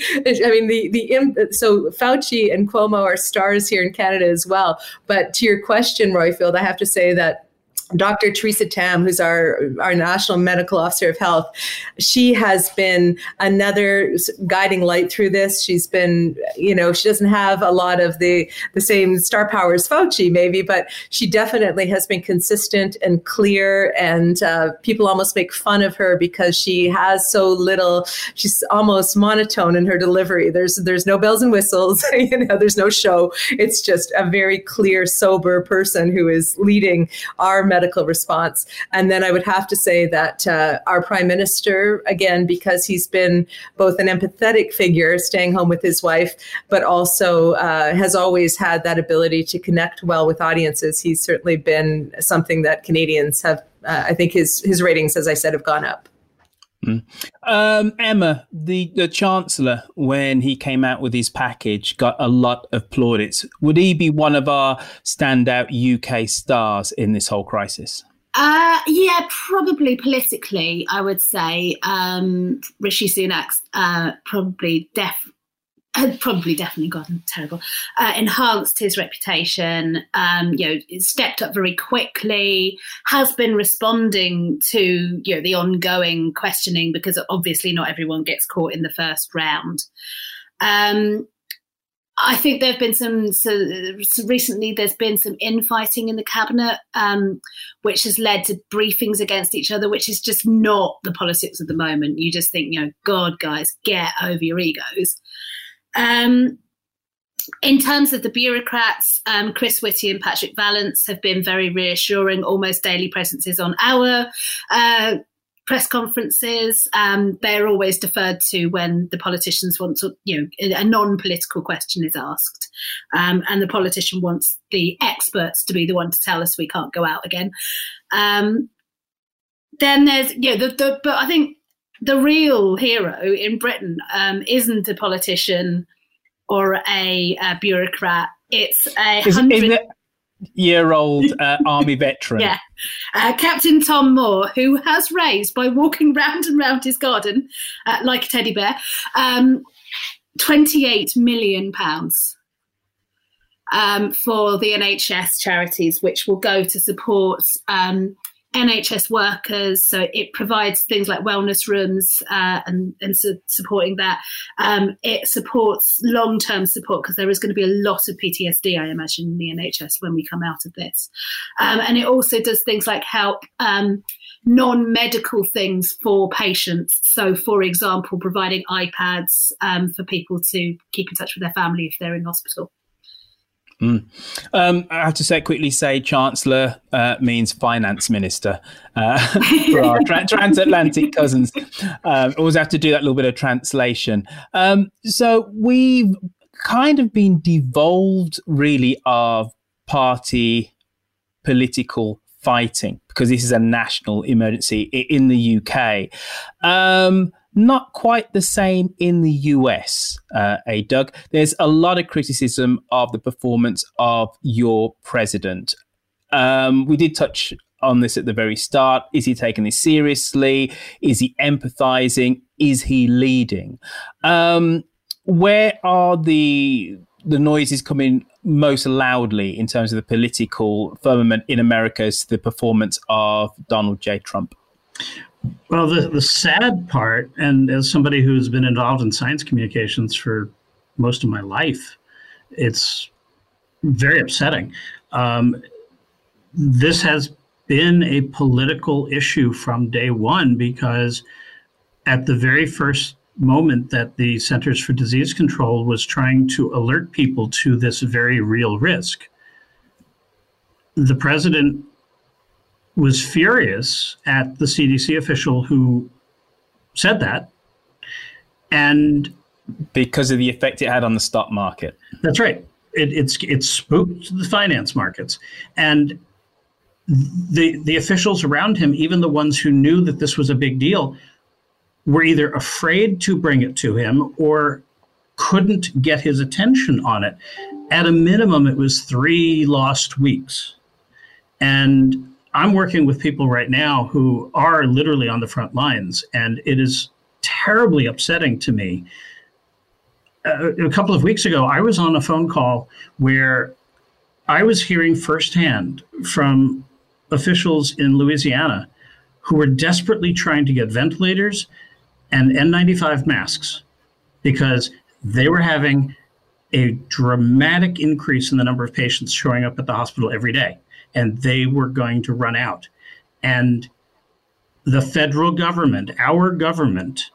so Fauci and Cuomo are stars here in Canada as well. But to your question, Roifield, I have to say that Dr. Theresa Tam, who's our National Medical Officer of Health, she has been another guiding light through this. She's been, she doesn't have a lot of the same star power as Fauci maybe, but she definitely has been consistent and clear, and people almost make fun of her because she has so little, she's almost monotone in her delivery. There's no bells and whistles, there's no show. It's just a very clear, sober person who is leading our medical response. And then I would have to say that our Prime Minister, again, because he's been both an empathetic figure, staying home with his wife, but also has always had that ability to connect well with audiences. He's certainly been something that Canadians have, I think his ratings, as I said, have gone up. Emma, the Chancellor, when he came out with his package, got a lot of plaudits. Would he be one of our standout UK stars in this whole crisis? Yeah, probably politically, I would say. Rishi Sunak's definitely gotten terrible, enhanced his reputation, stepped up very quickly, has been responding to, the ongoing questioning, because obviously not everyone gets caught in the first round. I think there have been recently there's been some infighting in the cabinet, which has led to briefings against each other, which is just not the politics of the moment. You just think, God, guys, get over your egos. In terms of the bureaucrats, Chris Whitty and Patrick Vallance have been very reassuring, almost daily presences on our press conferences. They're always deferred to when the politicians want to, a non-political question is asked. And the politician wants the experts to be the one to tell us we can't go out again. Then there's, but I think the real hero in Britain isn't a politician or a bureaucrat. It's a 100-year-old army veteran. Yeah, Captain Tom Moore, who has raised, by walking round and round his garden like a teddy bear, £28 million for the NHS charities, which will go to support NHS workers. So it provides things like wellness rooms and supporting that. It supports long-term support, because there is going to be a lot of PTSD, I imagine, in the NHS when we come out of this. And it also does things like help non-medical things for patients. So, for example, providing iPads for people to keep in touch with their family if they're in hospital. I have to quickly say Chancellor means finance minister for our transatlantic cousins. Always have to do that little bit of translation. So we've kind of been devolved really of party political fighting, because this is a national emergency in the UK. Not quite the same in the US, Doug. There's a lot of criticism of the performance of your president. We did touch on this at the very start. Is he taking this seriously? Is he empathizing? Is he leading? Where are the noises coming most loudly in terms of the political firmament in America as the performance of Donald J. Trump? Well, the sad part, and as somebody who's been involved in science communications for most of my life, it's very upsetting. This has been a political issue from day one, because at the very first moment that the Centers for Disease Control was trying to alert people to this very real risk, the president was furious at the CDC official who said that. And because of the effect it had on the stock market. That's right. It spooked the finance markets. And the officials around him, even the ones who knew that this was a big deal, were either afraid to bring it to him or couldn't get his attention on it. At a minimum, it was 3 lost weeks. And I'm working with people right now who are literally on the front lines, and it is terribly upsetting to me. A couple of weeks ago, I was on a phone call where I was hearing firsthand from officials in Louisiana who were desperately trying to get ventilators and N95 masks because they were having a dramatic increase in the number of patients showing up at the hospital every day, and they were going to run out. And the federal government, our government,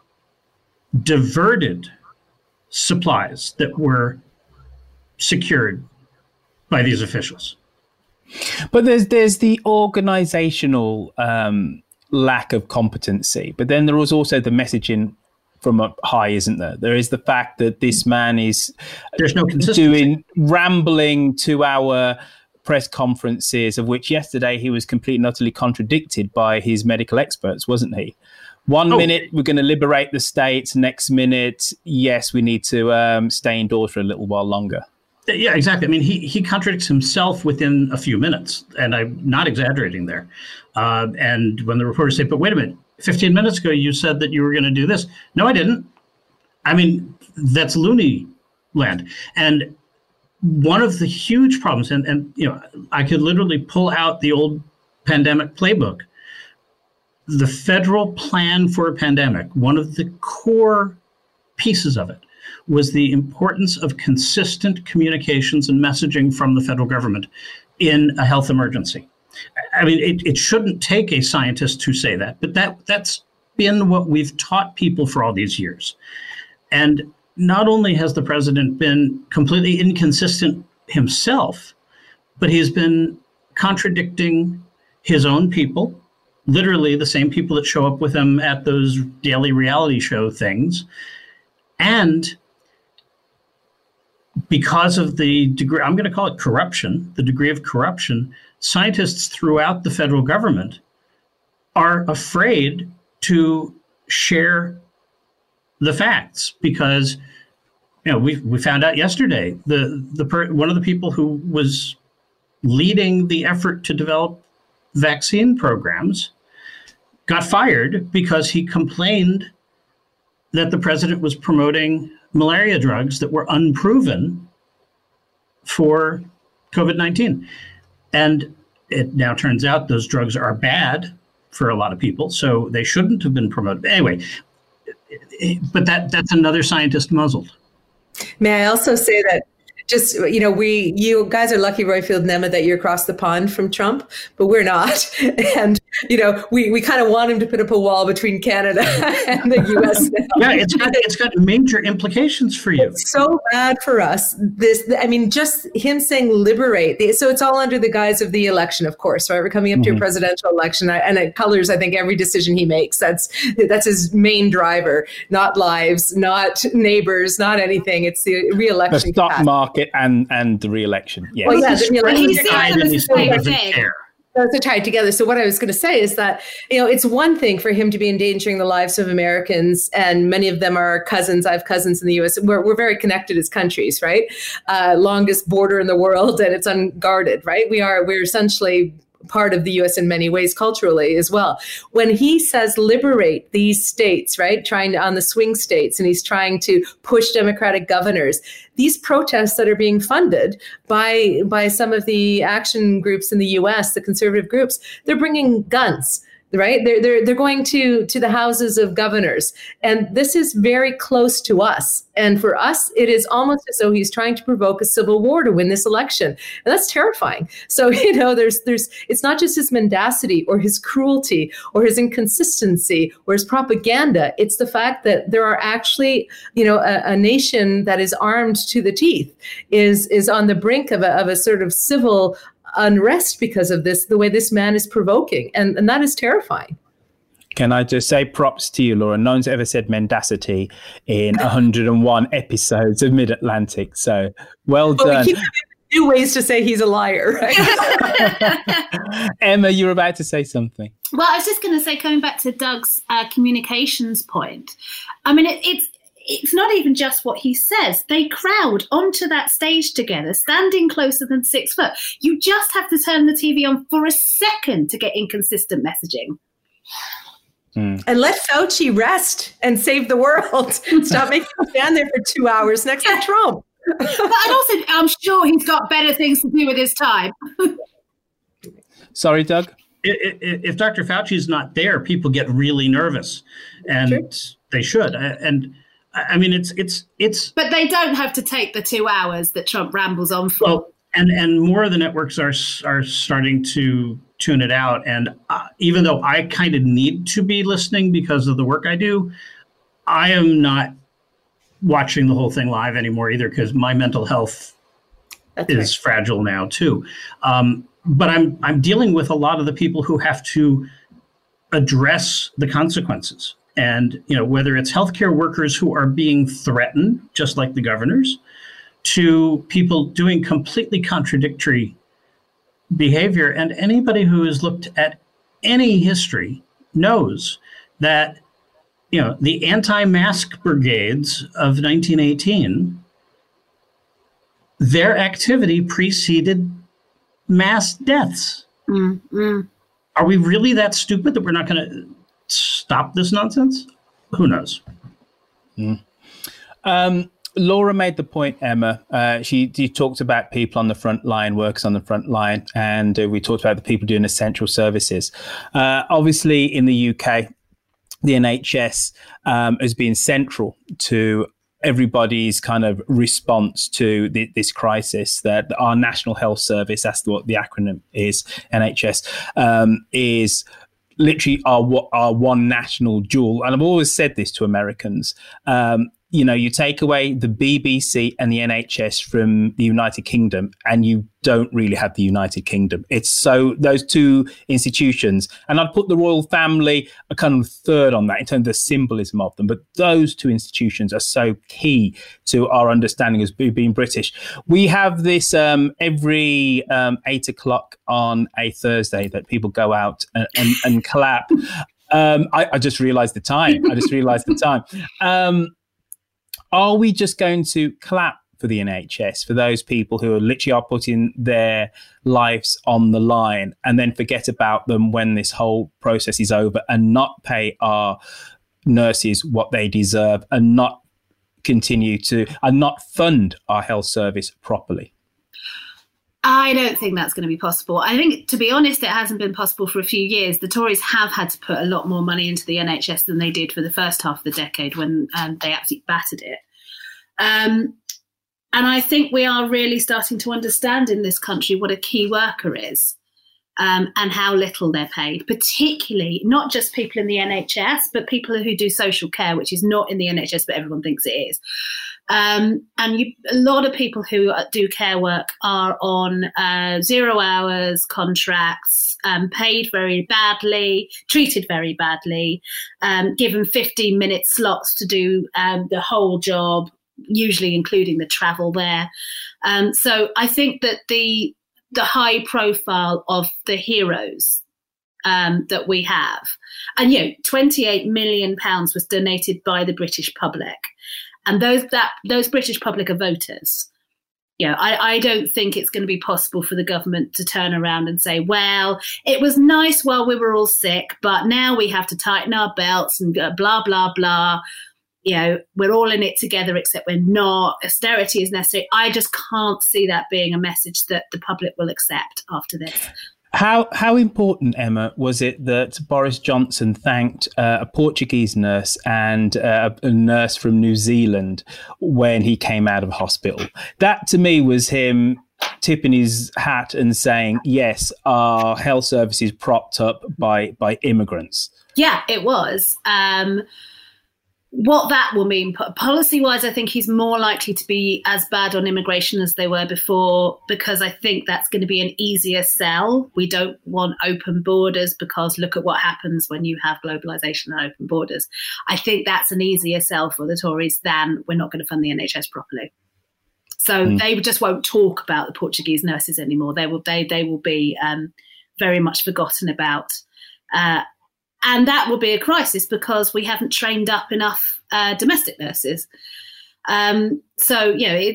diverted supplies that were secured by these officials. But there's the organizational lack of competency, but then there was also the messaging from up high, isn't there? There is the fact that this man is there's no consistency. Doing rambling 2-hour press conferences, of which yesterday he was completely and utterly contradicted by his medical experts, wasn't he? One minute we're going to liberate the states, next minute, yes, we need to stay indoors for a little while longer. Yeah, exactly. I mean, he contradicts himself within a few minutes, and I'm not exaggerating there. And when the reporters say, but wait a minute, 15 minutes ago, you said that you were going to do this. No, I didn't. I mean, that's loony land. And one of the huge problems, and you know, I could literally pull out the old pandemic playbook. The federal plan for a pandemic, one of the core pieces of it was the importance of consistent communications and messaging from the federal government in a health emergency. I mean, it shouldn't take a scientist to say that, but that's been what we've taught people for all these years. And not only has the president been completely inconsistent himself, but he's been contradicting his own people, literally the same people that show up with him at those daily reality show things. And because of the degree, I'm going to call it corruption, the degree of corruption, scientists throughout the federal government are afraid to share the facts because, you know, we found out yesterday one of the people who was leading the effort to develop vaccine programs got fired because he complained that the president was promoting malaria drugs that were unproven for COVID-19. And it now turns out those drugs are bad for a lot of people, so they shouldn't have been promoted. Anyway, but that's another scientist muzzled. May I also say that just, you know, you guys are lucky, Roifield and Emma, that you're across the pond from Trump, but we're not. And, you know, we kind of want him to put up a wall between Canada and the U.S. now. Yeah, it's got major implications for you. It's so bad for us. Just him saying liberate. So it's all under the guise of the election, of course, right? We're coming up to a presidential election, and it colors, I think, every decision he makes. That's his main driver, not lives, not neighbors, not anything. It's the re-election. The stock market and the re-election. Yeah. Well, yeah, the re-election. Those are tied together. So what I was going to say is that, you know, it's one thing for him to be endangering the lives of Americans, and many of them are cousins. I have cousins in the U.S. We're very connected as countries, right? Longest border in the world, and it's unguarded, right? We're essentially part of the U.S. in many ways culturally as well. When he says liberate these states, right, on the swing states, and he's trying to push Democratic governors, these protests that are being funded by some of the action groups in the U.S., the conservative groups, they're bringing guns. Right? They're going to the houses of governors. And this is very close to us. And for us, it is almost as though he's trying to provoke a civil war to win this election. And that's terrifying. So, you know, it's not just his mendacity or his cruelty or his inconsistency or his propaganda. It's the fact that there are actually, you know, a nation that is armed to the teeth is on the brink of a sort of civil unrest because of this, the way this man is provoking. And that is terrifying. Can I just say props to you, Laura? No one's ever said mendacity in 101 episodes of Mid-Atlantic. So well done. We keep new ways to say he's a liar, right? Emma, you were about to say something. Well, I was just going to say, coming back to Doug's communications point, I mean, it's not even just what he says. They crowd onto that stage together, standing closer than 6 foot. You just have to turn the TV on for a second to get inconsistent messaging. And let Fauci rest and save the world. Stop making him stand there for 2 hours next to Trump. But also, I'm sure he's got better things to do with his time. Sorry, Doug? If Dr. Fauci is not there, people get really nervous, and they should. And I mean, it's. But they don't have to take the 2 hours that Trump rambles on for. Well, and more of the networks are starting to tune it out. And even though I kind of need to be listening because of the work I do, I am not watching the whole thing live anymore either, because my mental health is fragile now too. But I'm dealing with a lot of the people who have to address the consequences. And, whether it's healthcare workers who are being threatened, just like the governors, to people doing completely contradictory behavior. And anybody who has looked at any history knows that, the anti-mask brigades of 1918, their activity preceded mass deaths. Mm-hmm. Are we really that stupid that we're not going to stop this nonsense? Who knows? Laura made the point, Emma. She talked about people on the front line, workers on the front line, and we talked about the people doing essential services. Obviously, in the UK, the NHS has been central to everybody's kind of response to this crisis. That our National Health Service, that's what the acronym is, NHS, is literally our one national jewel. And I've always said this to Americans. You take away the BBC and the NHS from the United Kingdom, and you don't really have the United Kingdom. It's so those two institutions, and I'd put the royal family a kind of third on that in terms of the symbolism of them. But those two institutions are so key to our understanding as being British. We have this every 8 o'clock on a Thursday that people go out and clap. I just realised the time. Are we just going to clap for the NHS, for those people who are literally putting their lives on the line, and then forget about them when this whole process is over, and not pay our nurses what they deserve, and not fund our health service properly? I don't think that's going to be possible. I think, to be honest, it hasn't been possible for a few years. The Tories have had to put a lot more money into the NHS than they did for the first half of the decade, when they absolutely battered it. And I think we are really starting to understand in this country what a key worker is, and how little they're paid, particularly not just people in the NHS, but people who do social care, which is not in the NHS, but everyone thinks it is. A lot of people who do care work are on 0 hours contracts, paid very badly, treated very badly, given 15-minute slots to do the whole job, usually including the travel there. So I think that the high profile of the heroes that we have, and £28 million was donated by the British public. And those British public are voters. I don't think it's going to be possible for the government to turn around and say, well, it was nice while we were all sick, but now we have to tighten our belts and blah, blah, blah. We're all in it together, except we're not. Austerity is necessary. I just can't see that being a message that the public will accept after this. How important, Emma, was it that Boris Johnson thanked a Portuguese nurse and a nurse from New Zealand when he came out of hospital? That, to me, was him tipping his hat and saying, yes, our health service is propped up by immigrants. Yeah, it was. What that will mean policy-wise, I think he's more likely to be as bad on immigration as they were before, because I think that's going to be an easier sell. We don't want open borders because look at what happens when you have globalisation and open borders. I think that's an easier sell for the Tories than we're not going to fund the NHS properly. So they just won't talk about the Portuguese nurses anymore. They will be very much forgotten about. And that will be a crisis because we haven't trained up enough domestic nurses. So,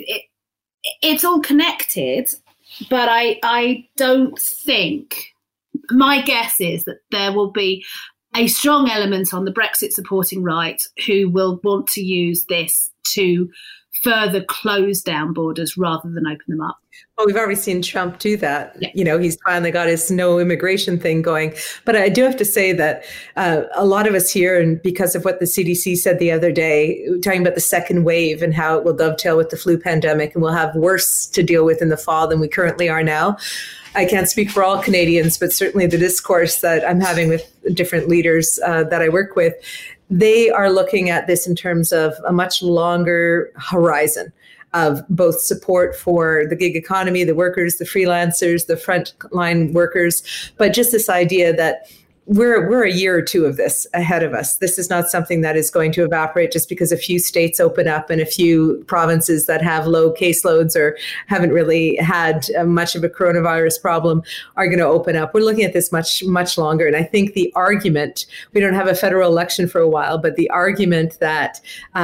it's all connected, but I don't think, my guess is that there will be a strong element on the Brexit supporting right who will want to use this to further close down borders rather than open them up. Well, we've already seen Trump do that. Yeah. He's finally got his no immigration thing going. But I do have to say that a lot of us here, and because of what the CDC said the other day, talking about the second wave and how it will dovetail with the flu pandemic and we'll have worse to deal with in the fall than we currently are now. I can't speak for all Canadians, but certainly the discourse that I'm having with different leaders that I work with, they are looking at this in terms of a much longer horizon of both support for the gig economy, the workers, the freelancers, the frontline workers, but just this idea that we're a year or two of this ahead of us. This is not something that is going to evaporate just because a few states open up and a few provinces that have low caseloads or haven't really had much of a coronavirus problem are going to open up. We're looking at this much, much longer. And I think the argument, we don't have a federal election for a while, but the argument that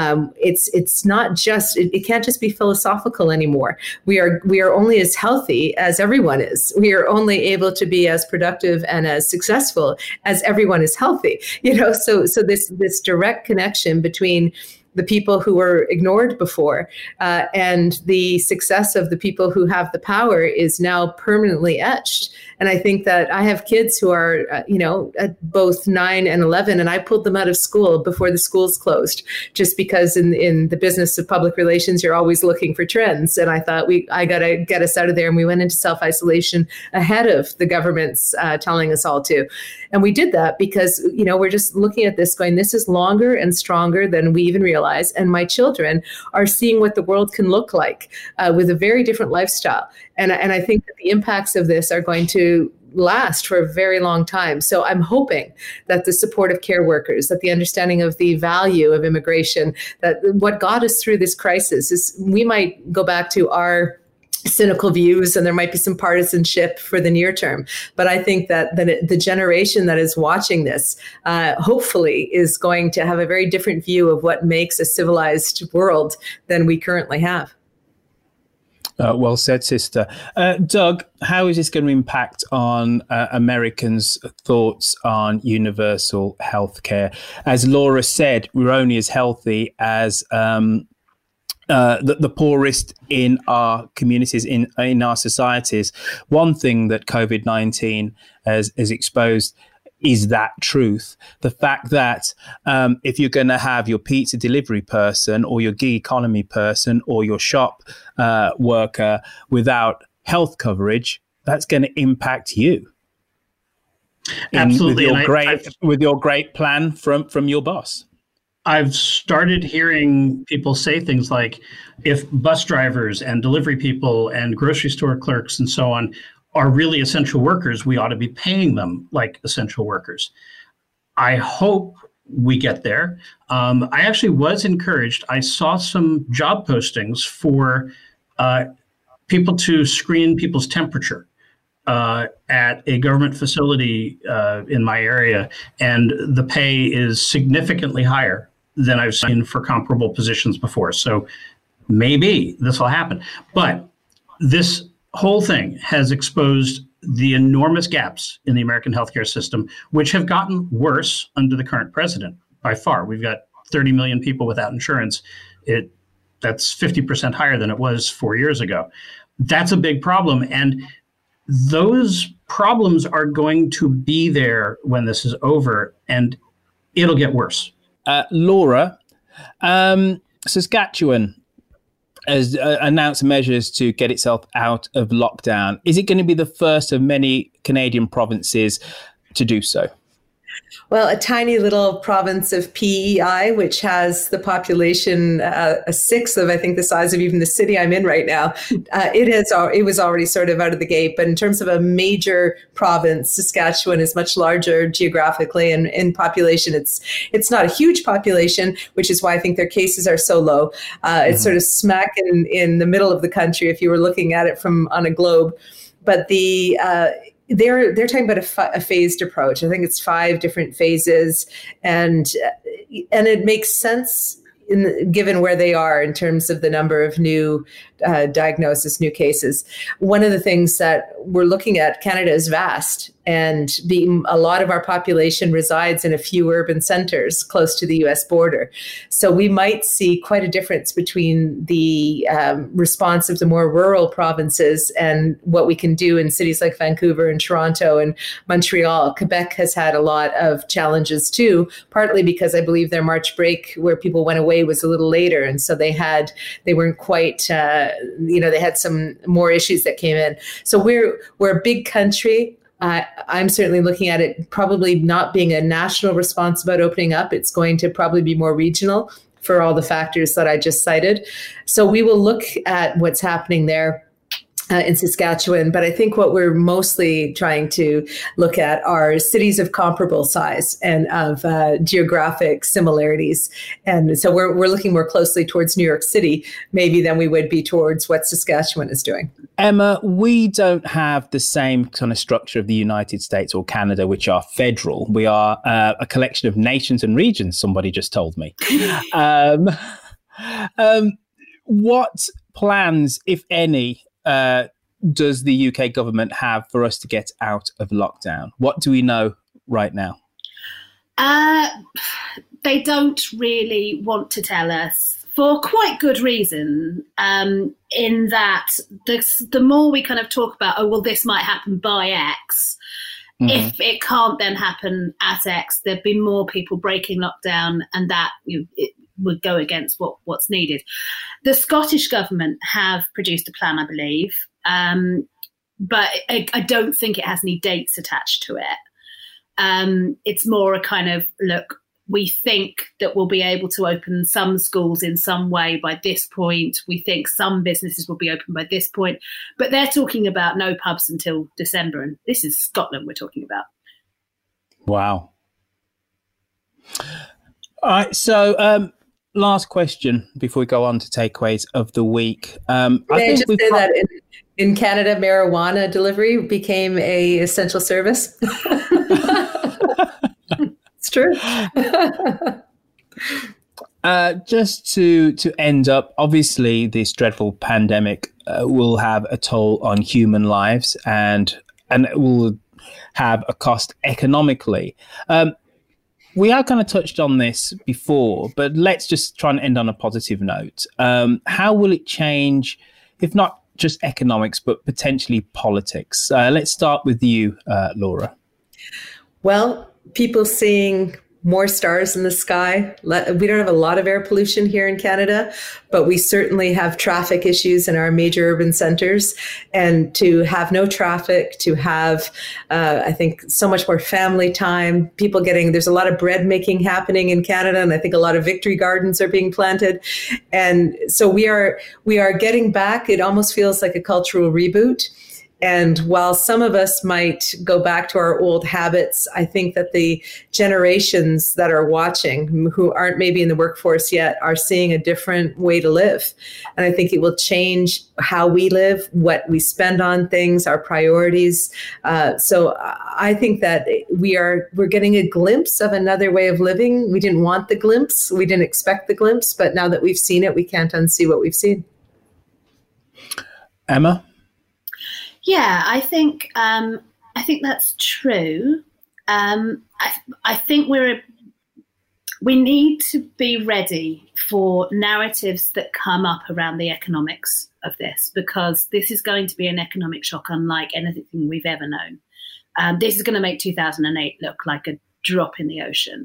it's not just, it can't just be philosophical anymore. We are only as healthy as everyone is. We are only able to be as productive and as successful as everyone is healthy, so this direct connection between the people who were ignored before and the success of the people who have the power is now permanently etched. And I think that I have kids who are, at both 9 and 11, and I pulled them out of school before the schools closed, just because in the business of public relations, you're always looking for trends. And I thought I got to get us out of there. And we went into self-isolation ahead of the government's telling us all to. And we did that because, we're just looking at this going, this is longer and stronger than we even realize. And my children are seeing what the world can look like with a very different lifestyle. And I think that the impacts of this are going to last for a very long time. So I'm hoping that the support of care workers, that the understanding of the value of immigration, that what got us through this crisis is we might go back to our cynical views and there might be some partisanship for the near term. But I think that the generation that is watching this hopefully is going to have a very different view of what makes a civilized world than we currently have. Well said, sister. Doug, how is this going to impact on Americans' thoughts on universal health care? As Laura said, we're only as healthy as the poorest in our communities, in our societies. One thing that COVID-19 has exposed is that truth. The fact that if you're going to have your pizza delivery person or your gig economy person or your shop worker without health coverage, that's going to impact you. Absolutely. With your great plan from your boss. I've started hearing people say things like, if bus drivers and delivery people and grocery store clerks and so on are really essential workers, we ought to be paying them like essential workers. I hope we get there. I actually was encouraged. I saw some job postings for people to screen people's temperature at a government facility in my area, and the pay is significantly higher than I've seen for comparable positions before. So maybe this will happen. But this whole thing has exposed the enormous gaps in the American healthcare system, which have gotten worse under the current president by far. We've got 30 million people without insurance. That's 50% higher than it was 4 years ago. That's a big problem. And those problems are going to be there when this is over, and it'll get worse. Laura, Saskatchewan has announced measures to get itself out of lockdown. Is it going to be the first of many Canadian provinces to do so? Well, a tiny little province of PEI, which has the population a sixth of, I think, the size of even the city I'm in right now. It was already sort of out of the gate. But in terms of a major province, Saskatchewan is much larger geographically and in population. It's not a huge population, which is why I think their cases are so low. It's sort of smack in the middle of the country if you were looking at it from on a globe. But they're talking about a phased approach. I think it's 5 different phases, and it makes sense given where they are in terms of the number of new diagnosis, new cases. One of the things that we're looking at, Canada is vast, and a lot of our population resides in a few urban centers close to the US border. So we might see quite a difference between the response of the more rural provinces and what we can do in cities like Vancouver and Toronto and Montreal. Quebec has had a lot of challenges too, partly because I believe their March break where people went away was a little later. And so they weren't quite, they had some more issues that came in. So we're a big country. I'm certainly looking at it probably not being a national response about opening up. It's going to probably be more regional for all the factors that I just cited. So we will look at what's happening there in Saskatchewan. But I think what we're mostly trying to look at are cities of comparable size and of geographic similarities. And so we're looking more closely towards New York City, maybe than we would be towards what Saskatchewan is doing. Emma, we don't have the same kind of structure of the United States or Canada, which are federal. We are a collection of nations and regions, somebody just told me. What plans, if any, does the UK government have for us to get out of lockdown? What do we know right now? They don't really want to tell us, for quite good reason, in that the more we kind of talk about, this might happen by X, if it can't then happen at X, there'd be more people breaking lockdown, and that it would go against what's needed. The Scottish government have produced a plan, I believe, but I don't think it has any dates attached to it. It's more a kind of, look, we think that we'll be able to open some schools in some way by this point. We think some businesses will be open by this point. But they're talking about no pubs until December. And this is Scotland we're talking about. Wow. All right. So last question before we go on to takeaways of the week. I just say that in Canada, marijuana delivery became a essential service. It's true. Just to end up, obviously, this dreadful pandemic will have a toll on human lives, and it will have a cost economically. We have kind of touched on this before, but let's just try and end on a positive note. How will it change, if not just economics, but potentially politics? Let's start with you, Laura. Well, people seeing more stars in the sky. We don't have a lot of air pollution here in Canada, but we certainly have traffic issues in our major urban centers. And to have no traffic, to have, I think, so much more family time, there's a lot of bread making happening in Canada, and I think a lot of victory gardens are being planted. And so we are getting back. It almost feels like a cultural reboot. And while some of us might go back to our old habits, I think that the generations that are watching, who aren't maybe in the workforce yet, are seeing a different way to live. And I think it will change how we live, what we spend on things, our priorities. So I think that we're getting a glimpse of another way of living. We didn't want the glimpse. We didn't expect the glimpse. But now that we've seen it, we can't unsee what we've seen. Emma? Yeah, I think that's true. I think we need to be ready for narratives that come up around the economics of this, because this is going to be an economic shock unlike anything we've ever known. This is going to make 2008 look like a drop in the ocean.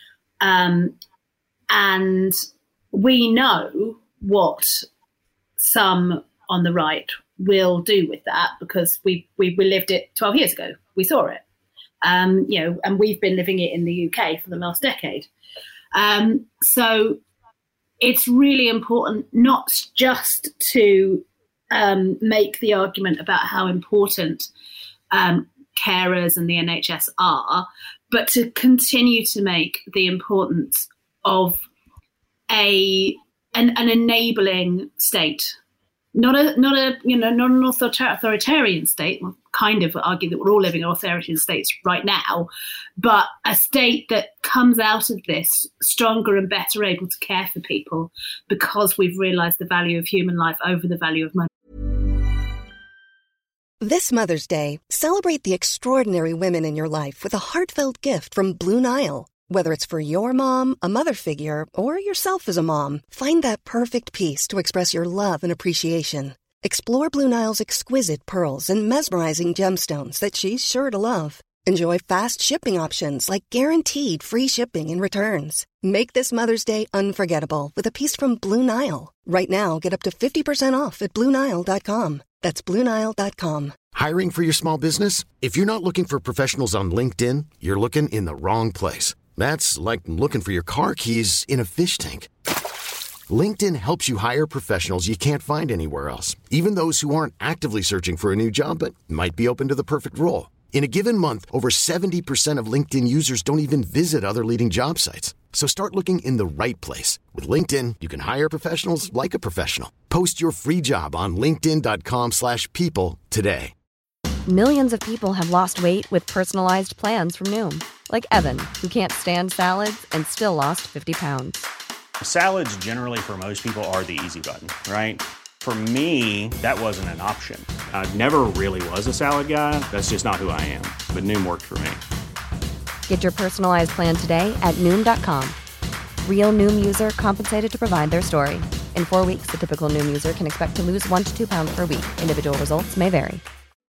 And we know what some on the right will do with that, because we lived it 12 years ago. We saw it, and we've been living it in the UK for the last decade. So it's really important not just to make the argument about how important carers and the NHS are, but to continue to make the importance of an enabling state not an authoritarian state. Well, kind of argue that we're all living in authoritarian states right now, but a state that comes out of this stronger and better able to care for people because we've realised the value of human life over the value of money. This Mother's Day, celebrate the extraordinary women in your life with a heartfelt gift from Blue Nile. Whether it's for your mom, a mother figure, or yourself as a mom, find that perfect piece to express your love and appreciation. Explore Blue Nile's exquisite pearls and mesmerizing gemstones that she's sure to love. Enjoy fast shipping options like guaranteed free shipping and returns. Make this Mother's Day unforgettable with a piece from Blue Nile. Right now, get up to 50% off at BlueNile.com. That's BlueNile.com. Hiring for your small business? If you're not looking for professionals on LinkedIn, you're looking in the wrong place. That's like looking for your car keys in a fish tank. LinkedIn helps you hire professionals you can't find anywhere else, even those who aren't actively searching for a new job but might be open to the perfect role. In a given month, over 70% of LinkedIn users don't even visit other leading job sites. So start looking in the right place. With LinkedIn, you can hire professionals like a professional. Post your free job on linkedin.com/people today. Millions of people have lost weight with personalized plans from Noom. Like Evan, who can't stand salads and still lost 50 pounds. Salads generally for most people are the easy button, right? For me, that wasn't an option. I never really was a salad guy. That's just not who I am. But Noom worked for me. Get your personalized plan today at Noom.com. Real Noom user compensated to provide their story. In 4 weeks, the typical Noom user can expect to lose 1 to 2 pounds per week. Individual results may vary.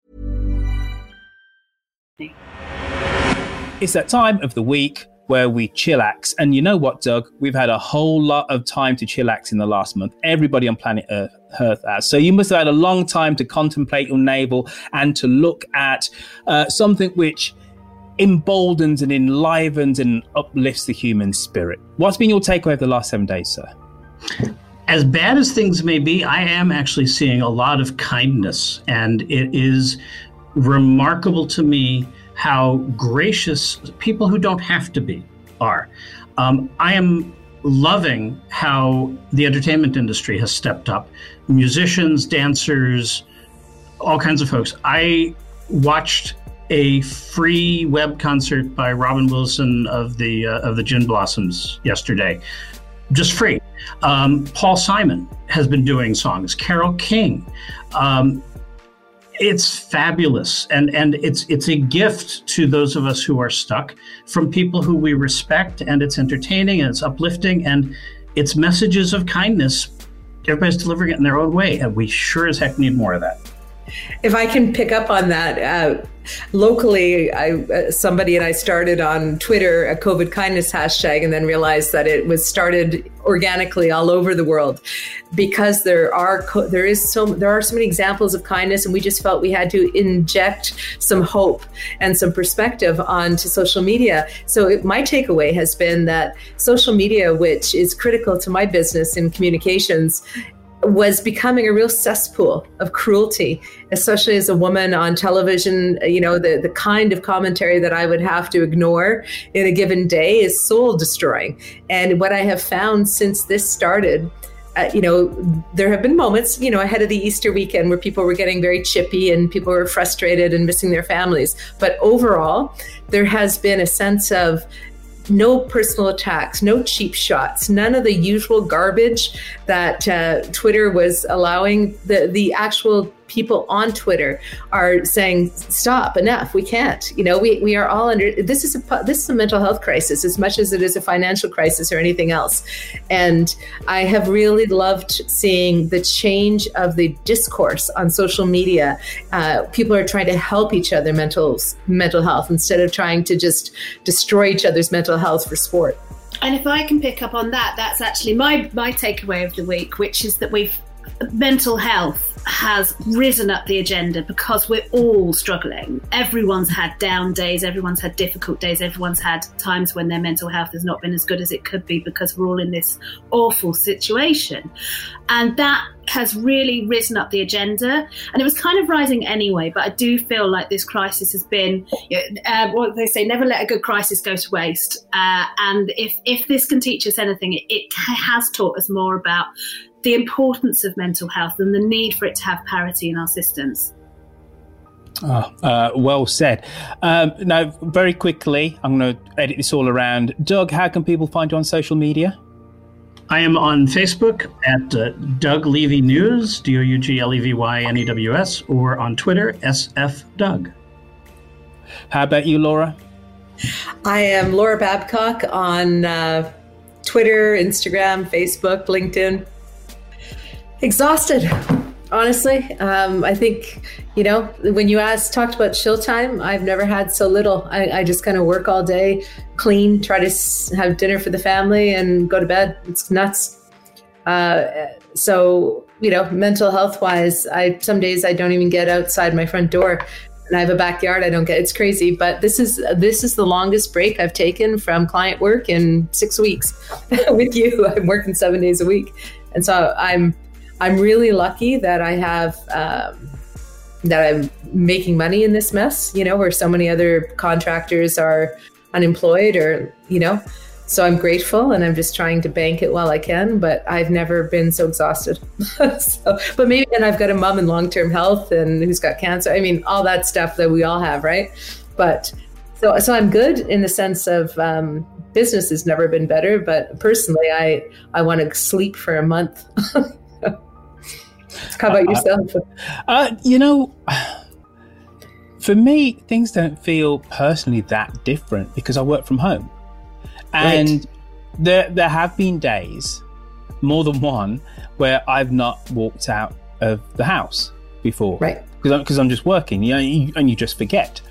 It's that time of the week where we chillax. And you know what, Doug? We've had a whole lot of time to chillax in the last month. Everybody on planet Earth has. So you must have had a long time to contemplate your navel and to look at something which emboldens and enlivens and uplifts the human spirit. What's been your takeaway of the last 7 days, sir? As bad as things may be, I am actually seeing a lot of kindness. And it is remarkable to me how gracious people who don't have to be are. I am loving how the entertainment industry has stepped up. Musicians, dancers, all kinds of folks. I watched a free web concert by Robin Wilson of the Gin Blossoms yesterday, just free. Paul Simon has been doing songs. Carole King. It's fabulous, and it's a gift to those of us who are stuck from people who we respect, and it's entertaining and it's uplifting and it's messages of kindness. Everybody's delivering it in their own way, and we sure as heck need more of that. If I can pick up on that, locally, somebody and I started on Twitter a COVID kindness hashtag, and then realized that it was started organically all over the world, because there are so many examples of kindness, and we just felt we had to inject some hope and some perspective onto social media. So my takeaway has been that social media, which is critical to my business in communications, was becoming a real cesspool of cruelty, especially as a woman on television. You know, the kind of commentary that I would have to ignore in a given day is soul destroying. And what I have found since this started, there have been moments, ahead of the Easter weekend where people were getting very chippy and people were frustrated and missing their families. But overall, there has been a sense of no personal attacks, no cheap shots, none of the usual garbage that Twitter was allowing. The actual people on Twitter are saying, stop, enough, we can't. We are all under, this is a mental health crisis as much as it is a financial crisis or anything else. And I have really loved seeing the change of the discourse on social media. People are trying to help each other mental health instead of trying to just destroy each other's mental health for sport. And if I can pick up on that, that's actually my takeaway of the week, which is that mental health has risen up the agenda because we're all struggling. Everyone's had down days, everyone's had difficult days, everyone's had times when their mental health has not been as good as it could be because we're all in this awful situation. And that has really risen up the agenda. And it was kind of rising anyway, but I do feel like this crisis has been, what they say, never let a good crisis go to waste. And if this can teach us anything, it has taught us more about the importance of mental health and the need for it to have parity in our systems. Well said. Now, very quickly, I'm going to edit this all around. Doug, how can people find you on social media? I am on Facebook at Doug Levy News, DougLevyNews, or on Twitter, SFDoug. How about you, Laura? I am Laura Babcock on Twitter, Instagram, Facebook, LinkedIn. Exhausted, honestly. I think, when you talked about chill time, I've never had so little. I just kind of work all day, clean, try to have dinner for the family and go to bed. It's nuts. So, mental health wise, some days I don't even get outside my front door. And I have a backyard. It's crazy, but this is the longest break I've taken from client work in 6 weeks with you. I'm working 7 days a week. And so I'm really lucky that I have, that I'm making money in this mess, where so many other contractors are unemployed or, so I'm grateful and I'm just trying to bank it while I can, but I've never been so exhausted. But maybe, and I've got a mom in long-term health and who's got cancer. I mean, all that stuff that we all have, right? But so I'm good in the sense of business has never been better, but personally, I want to sleep for a month. How about yourself? For me, things don't feel personally that different because I work from home. And there have been days, more than one, where I've not walked out of the house before. Right. Because I'm just working, and you just forget.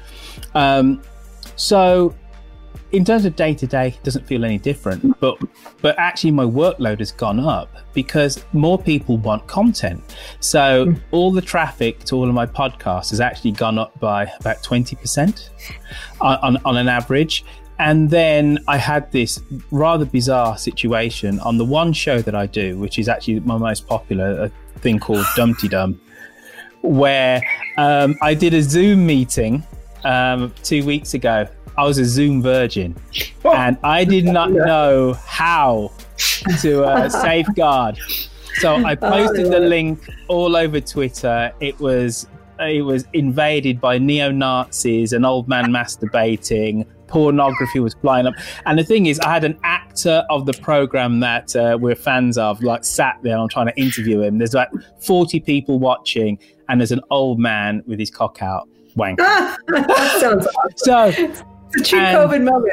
So in terms of day-to-day, it doesn't feel any different. But actually my workload has gone up because more people want content. So all the traffic to all of my podcasts has actually gone up by about 20% on an average. And then I had this rather bizarre situation on the one show that I do, which is actually my most popular, a thing called Dumpty Dum, where I did a Zoom meeting 2 weeks ago. I was a Zoom virgin, and I did not know how to safeguard. So I posted the link all over Twitter. It was invaded by neo-Nazis, an old man masturbating, pornography was flying up. And the thing is, I had an actor of the program that we're fans of, sat there and I'm trying to interview him. There's 40 people watching, and there's an old man with his cock out wanking. That sounds awesome. So it's a true COVID moment.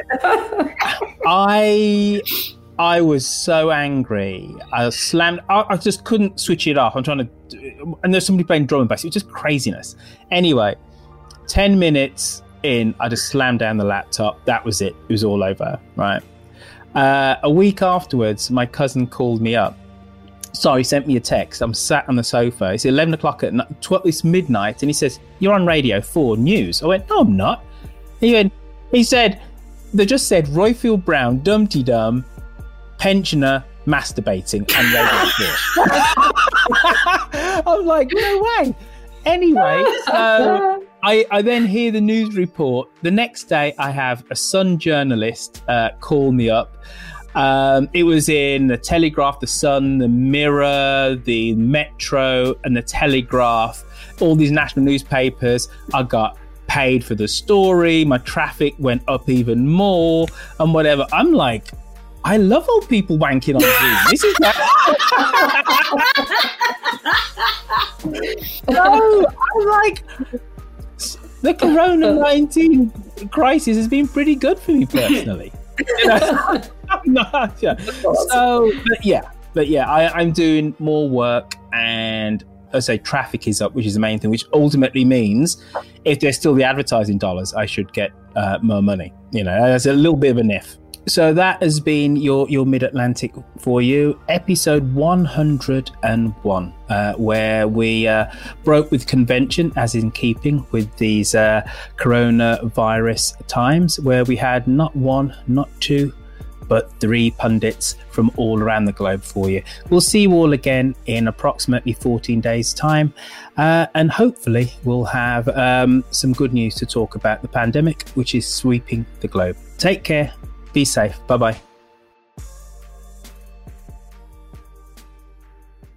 I was so angry. I just couldn't switch it off. I'm trying to, and there's somebody playing drum and bass. It was just craziness. Anyway, 10 minutes in, I just slammed down the laptop. That was it. It was all over, right? A week afterwards, my cousin called me up. Sorry, he sent me a text. I'm sat on the sofa. It's 11 o'clock at night. It's midnight, and he says, "You're on Radio 4 News." I went, "No, I'm not." He said, "They just said Roifield Brown, Dumpty Dum, pensioner, masturbating, and Radio 4. I'm like, no way. Anyway, so I then hear the news report. The next day, I have a Sun journalist call me up. It was in the Telegraph, the Sun, the Mirror, the Metro, and the Telegraph. All these national newspapers. I got paid for the story. My traffic went up even more, and whatever. I'm like, I love old people wanking on Zoom. This is no, I'm like, the Corona-19 crisis has been pretty good for me personally. But yeah, I'm doing more work, and I say traffic is up, which is the main thing, which ultimately means if there's still the advertising dollars, I should get more money. That's a little bit of an if. So that has been your Mid-Atlantic for you, episode 101, where we broke with convention, as in keeping with these coronavirus times, where we had not one, not two, but 3 pundits from all around the globe for you. We'll see you all again in approximately 14 days' time, and hopefully we'll have some good news to talk about the pandemic, which is sweeping the globe. Take care. Be safe. Bye-bye.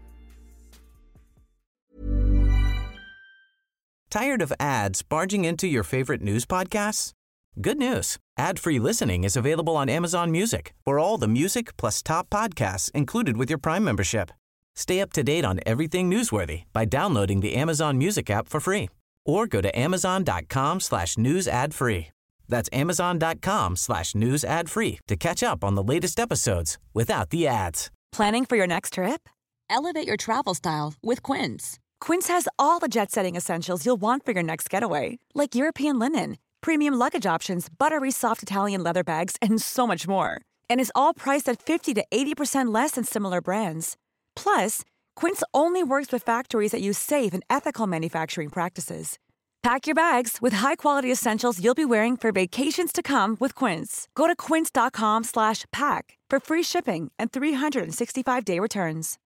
Tired of ads barging into your favorite news podcasts? Good news. Ad-free listening is available on Amazon Music for all the music plus top podcasts included with your Prime membership. Stay up to date on everything newsworthy by downloading the Amazon Music app for free or go to amazon.com/news ad free. That's amazon.com/news ad free to catch up on the latest episodes without the ads. Planning for your next trip? Elevate your travel style with Quince. Quince has all the jet-setting essentials you'll want for your next getaway, like European linen, premium luggage options, buttery soft Italian leather bags, and so much more. And is all priced at 50 to 80% less than similar brands. Plus, Quince only works with factories that use safe and ethical manufacturing practices. Pack your bags with high-quality essentials you'll be wearing for vacations to come with Quince. Go to quince.com/pack for free shipping and 365-day returns.